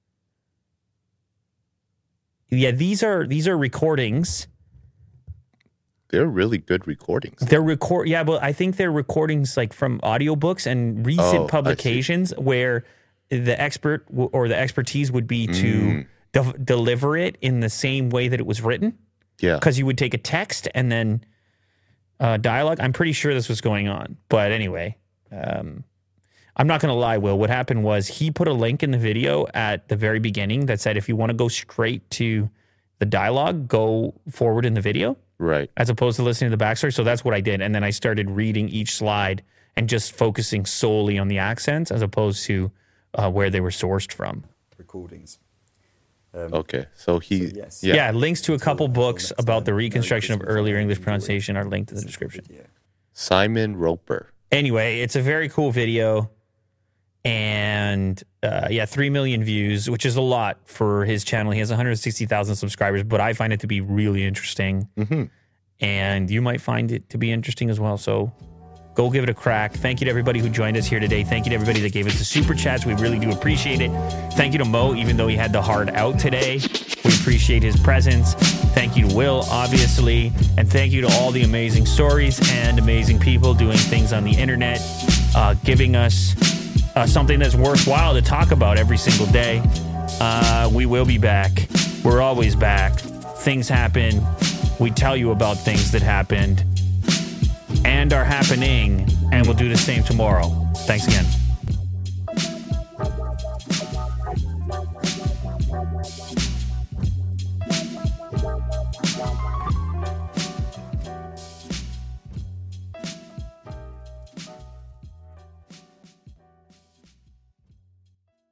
[SPEAKER 1] Yeah, these are recordings.
[SPEAKER 3] They're really good recordings.
[SPEAKER 1] Yeah, but I think they're recordings like from audiobooks and recent
[SPEAKER 3] Oh, I see.
[SPEAKER 1] publications where the expert or the expertise would be to deliver it in the same way that it was written.
[SPEAKER 3] Yeah.
[SPEAKER 1] Because you would take a text and then dialogue. I'm pretty sure this was going on. But anyway, I'm not going to lie, Will. What happened was he put a link in the video at the very beginning that said if you want to go straight to the dialogue, go forward in the video.
[SPEAKER 3] Right.
[SPEAKER 1] As opposed to listening to the backstory. So that's what I did. And then I started reading each slide and just focusing solely on the accents as opposed to where they were sourced from.
[SPEAKER 6] Recordings.
[SPEAKER 3] Okay. So he.
[SPEAKER 6] yes.
[SPEAKER 1] Yeah, links to a couple books about the reconstruction of earlier English pronunciation are linked in the description.
[SPEAKER 3] Simon Roper.
[SPEAKER 1] Anyway, it's a very cool video. And 3 million views, which is a lot for his channel. He has 160,000 subscribers, but I find it to be really interesting.
[SPEAKER 3] Mm-hmm.
[SPEAKER 1] And you might find it to be interesting as well. So go give it a crack. Thank you to everybody who joined us here today. Thank you to everybody that gave us the super chats. We really do appreciate it. Thank you to Mo, even though he had the hard out today. We appreciate his presence. Thank you to Will, obviously. And thank you to all the amazing stories and amazing people doing things on the internet, giving us something that's worthwhile to talk about every single day. We will be back. We're always back. Things happen. We tell you about things that happened and are happening, and we'll do the same tomorrow. Thanks again.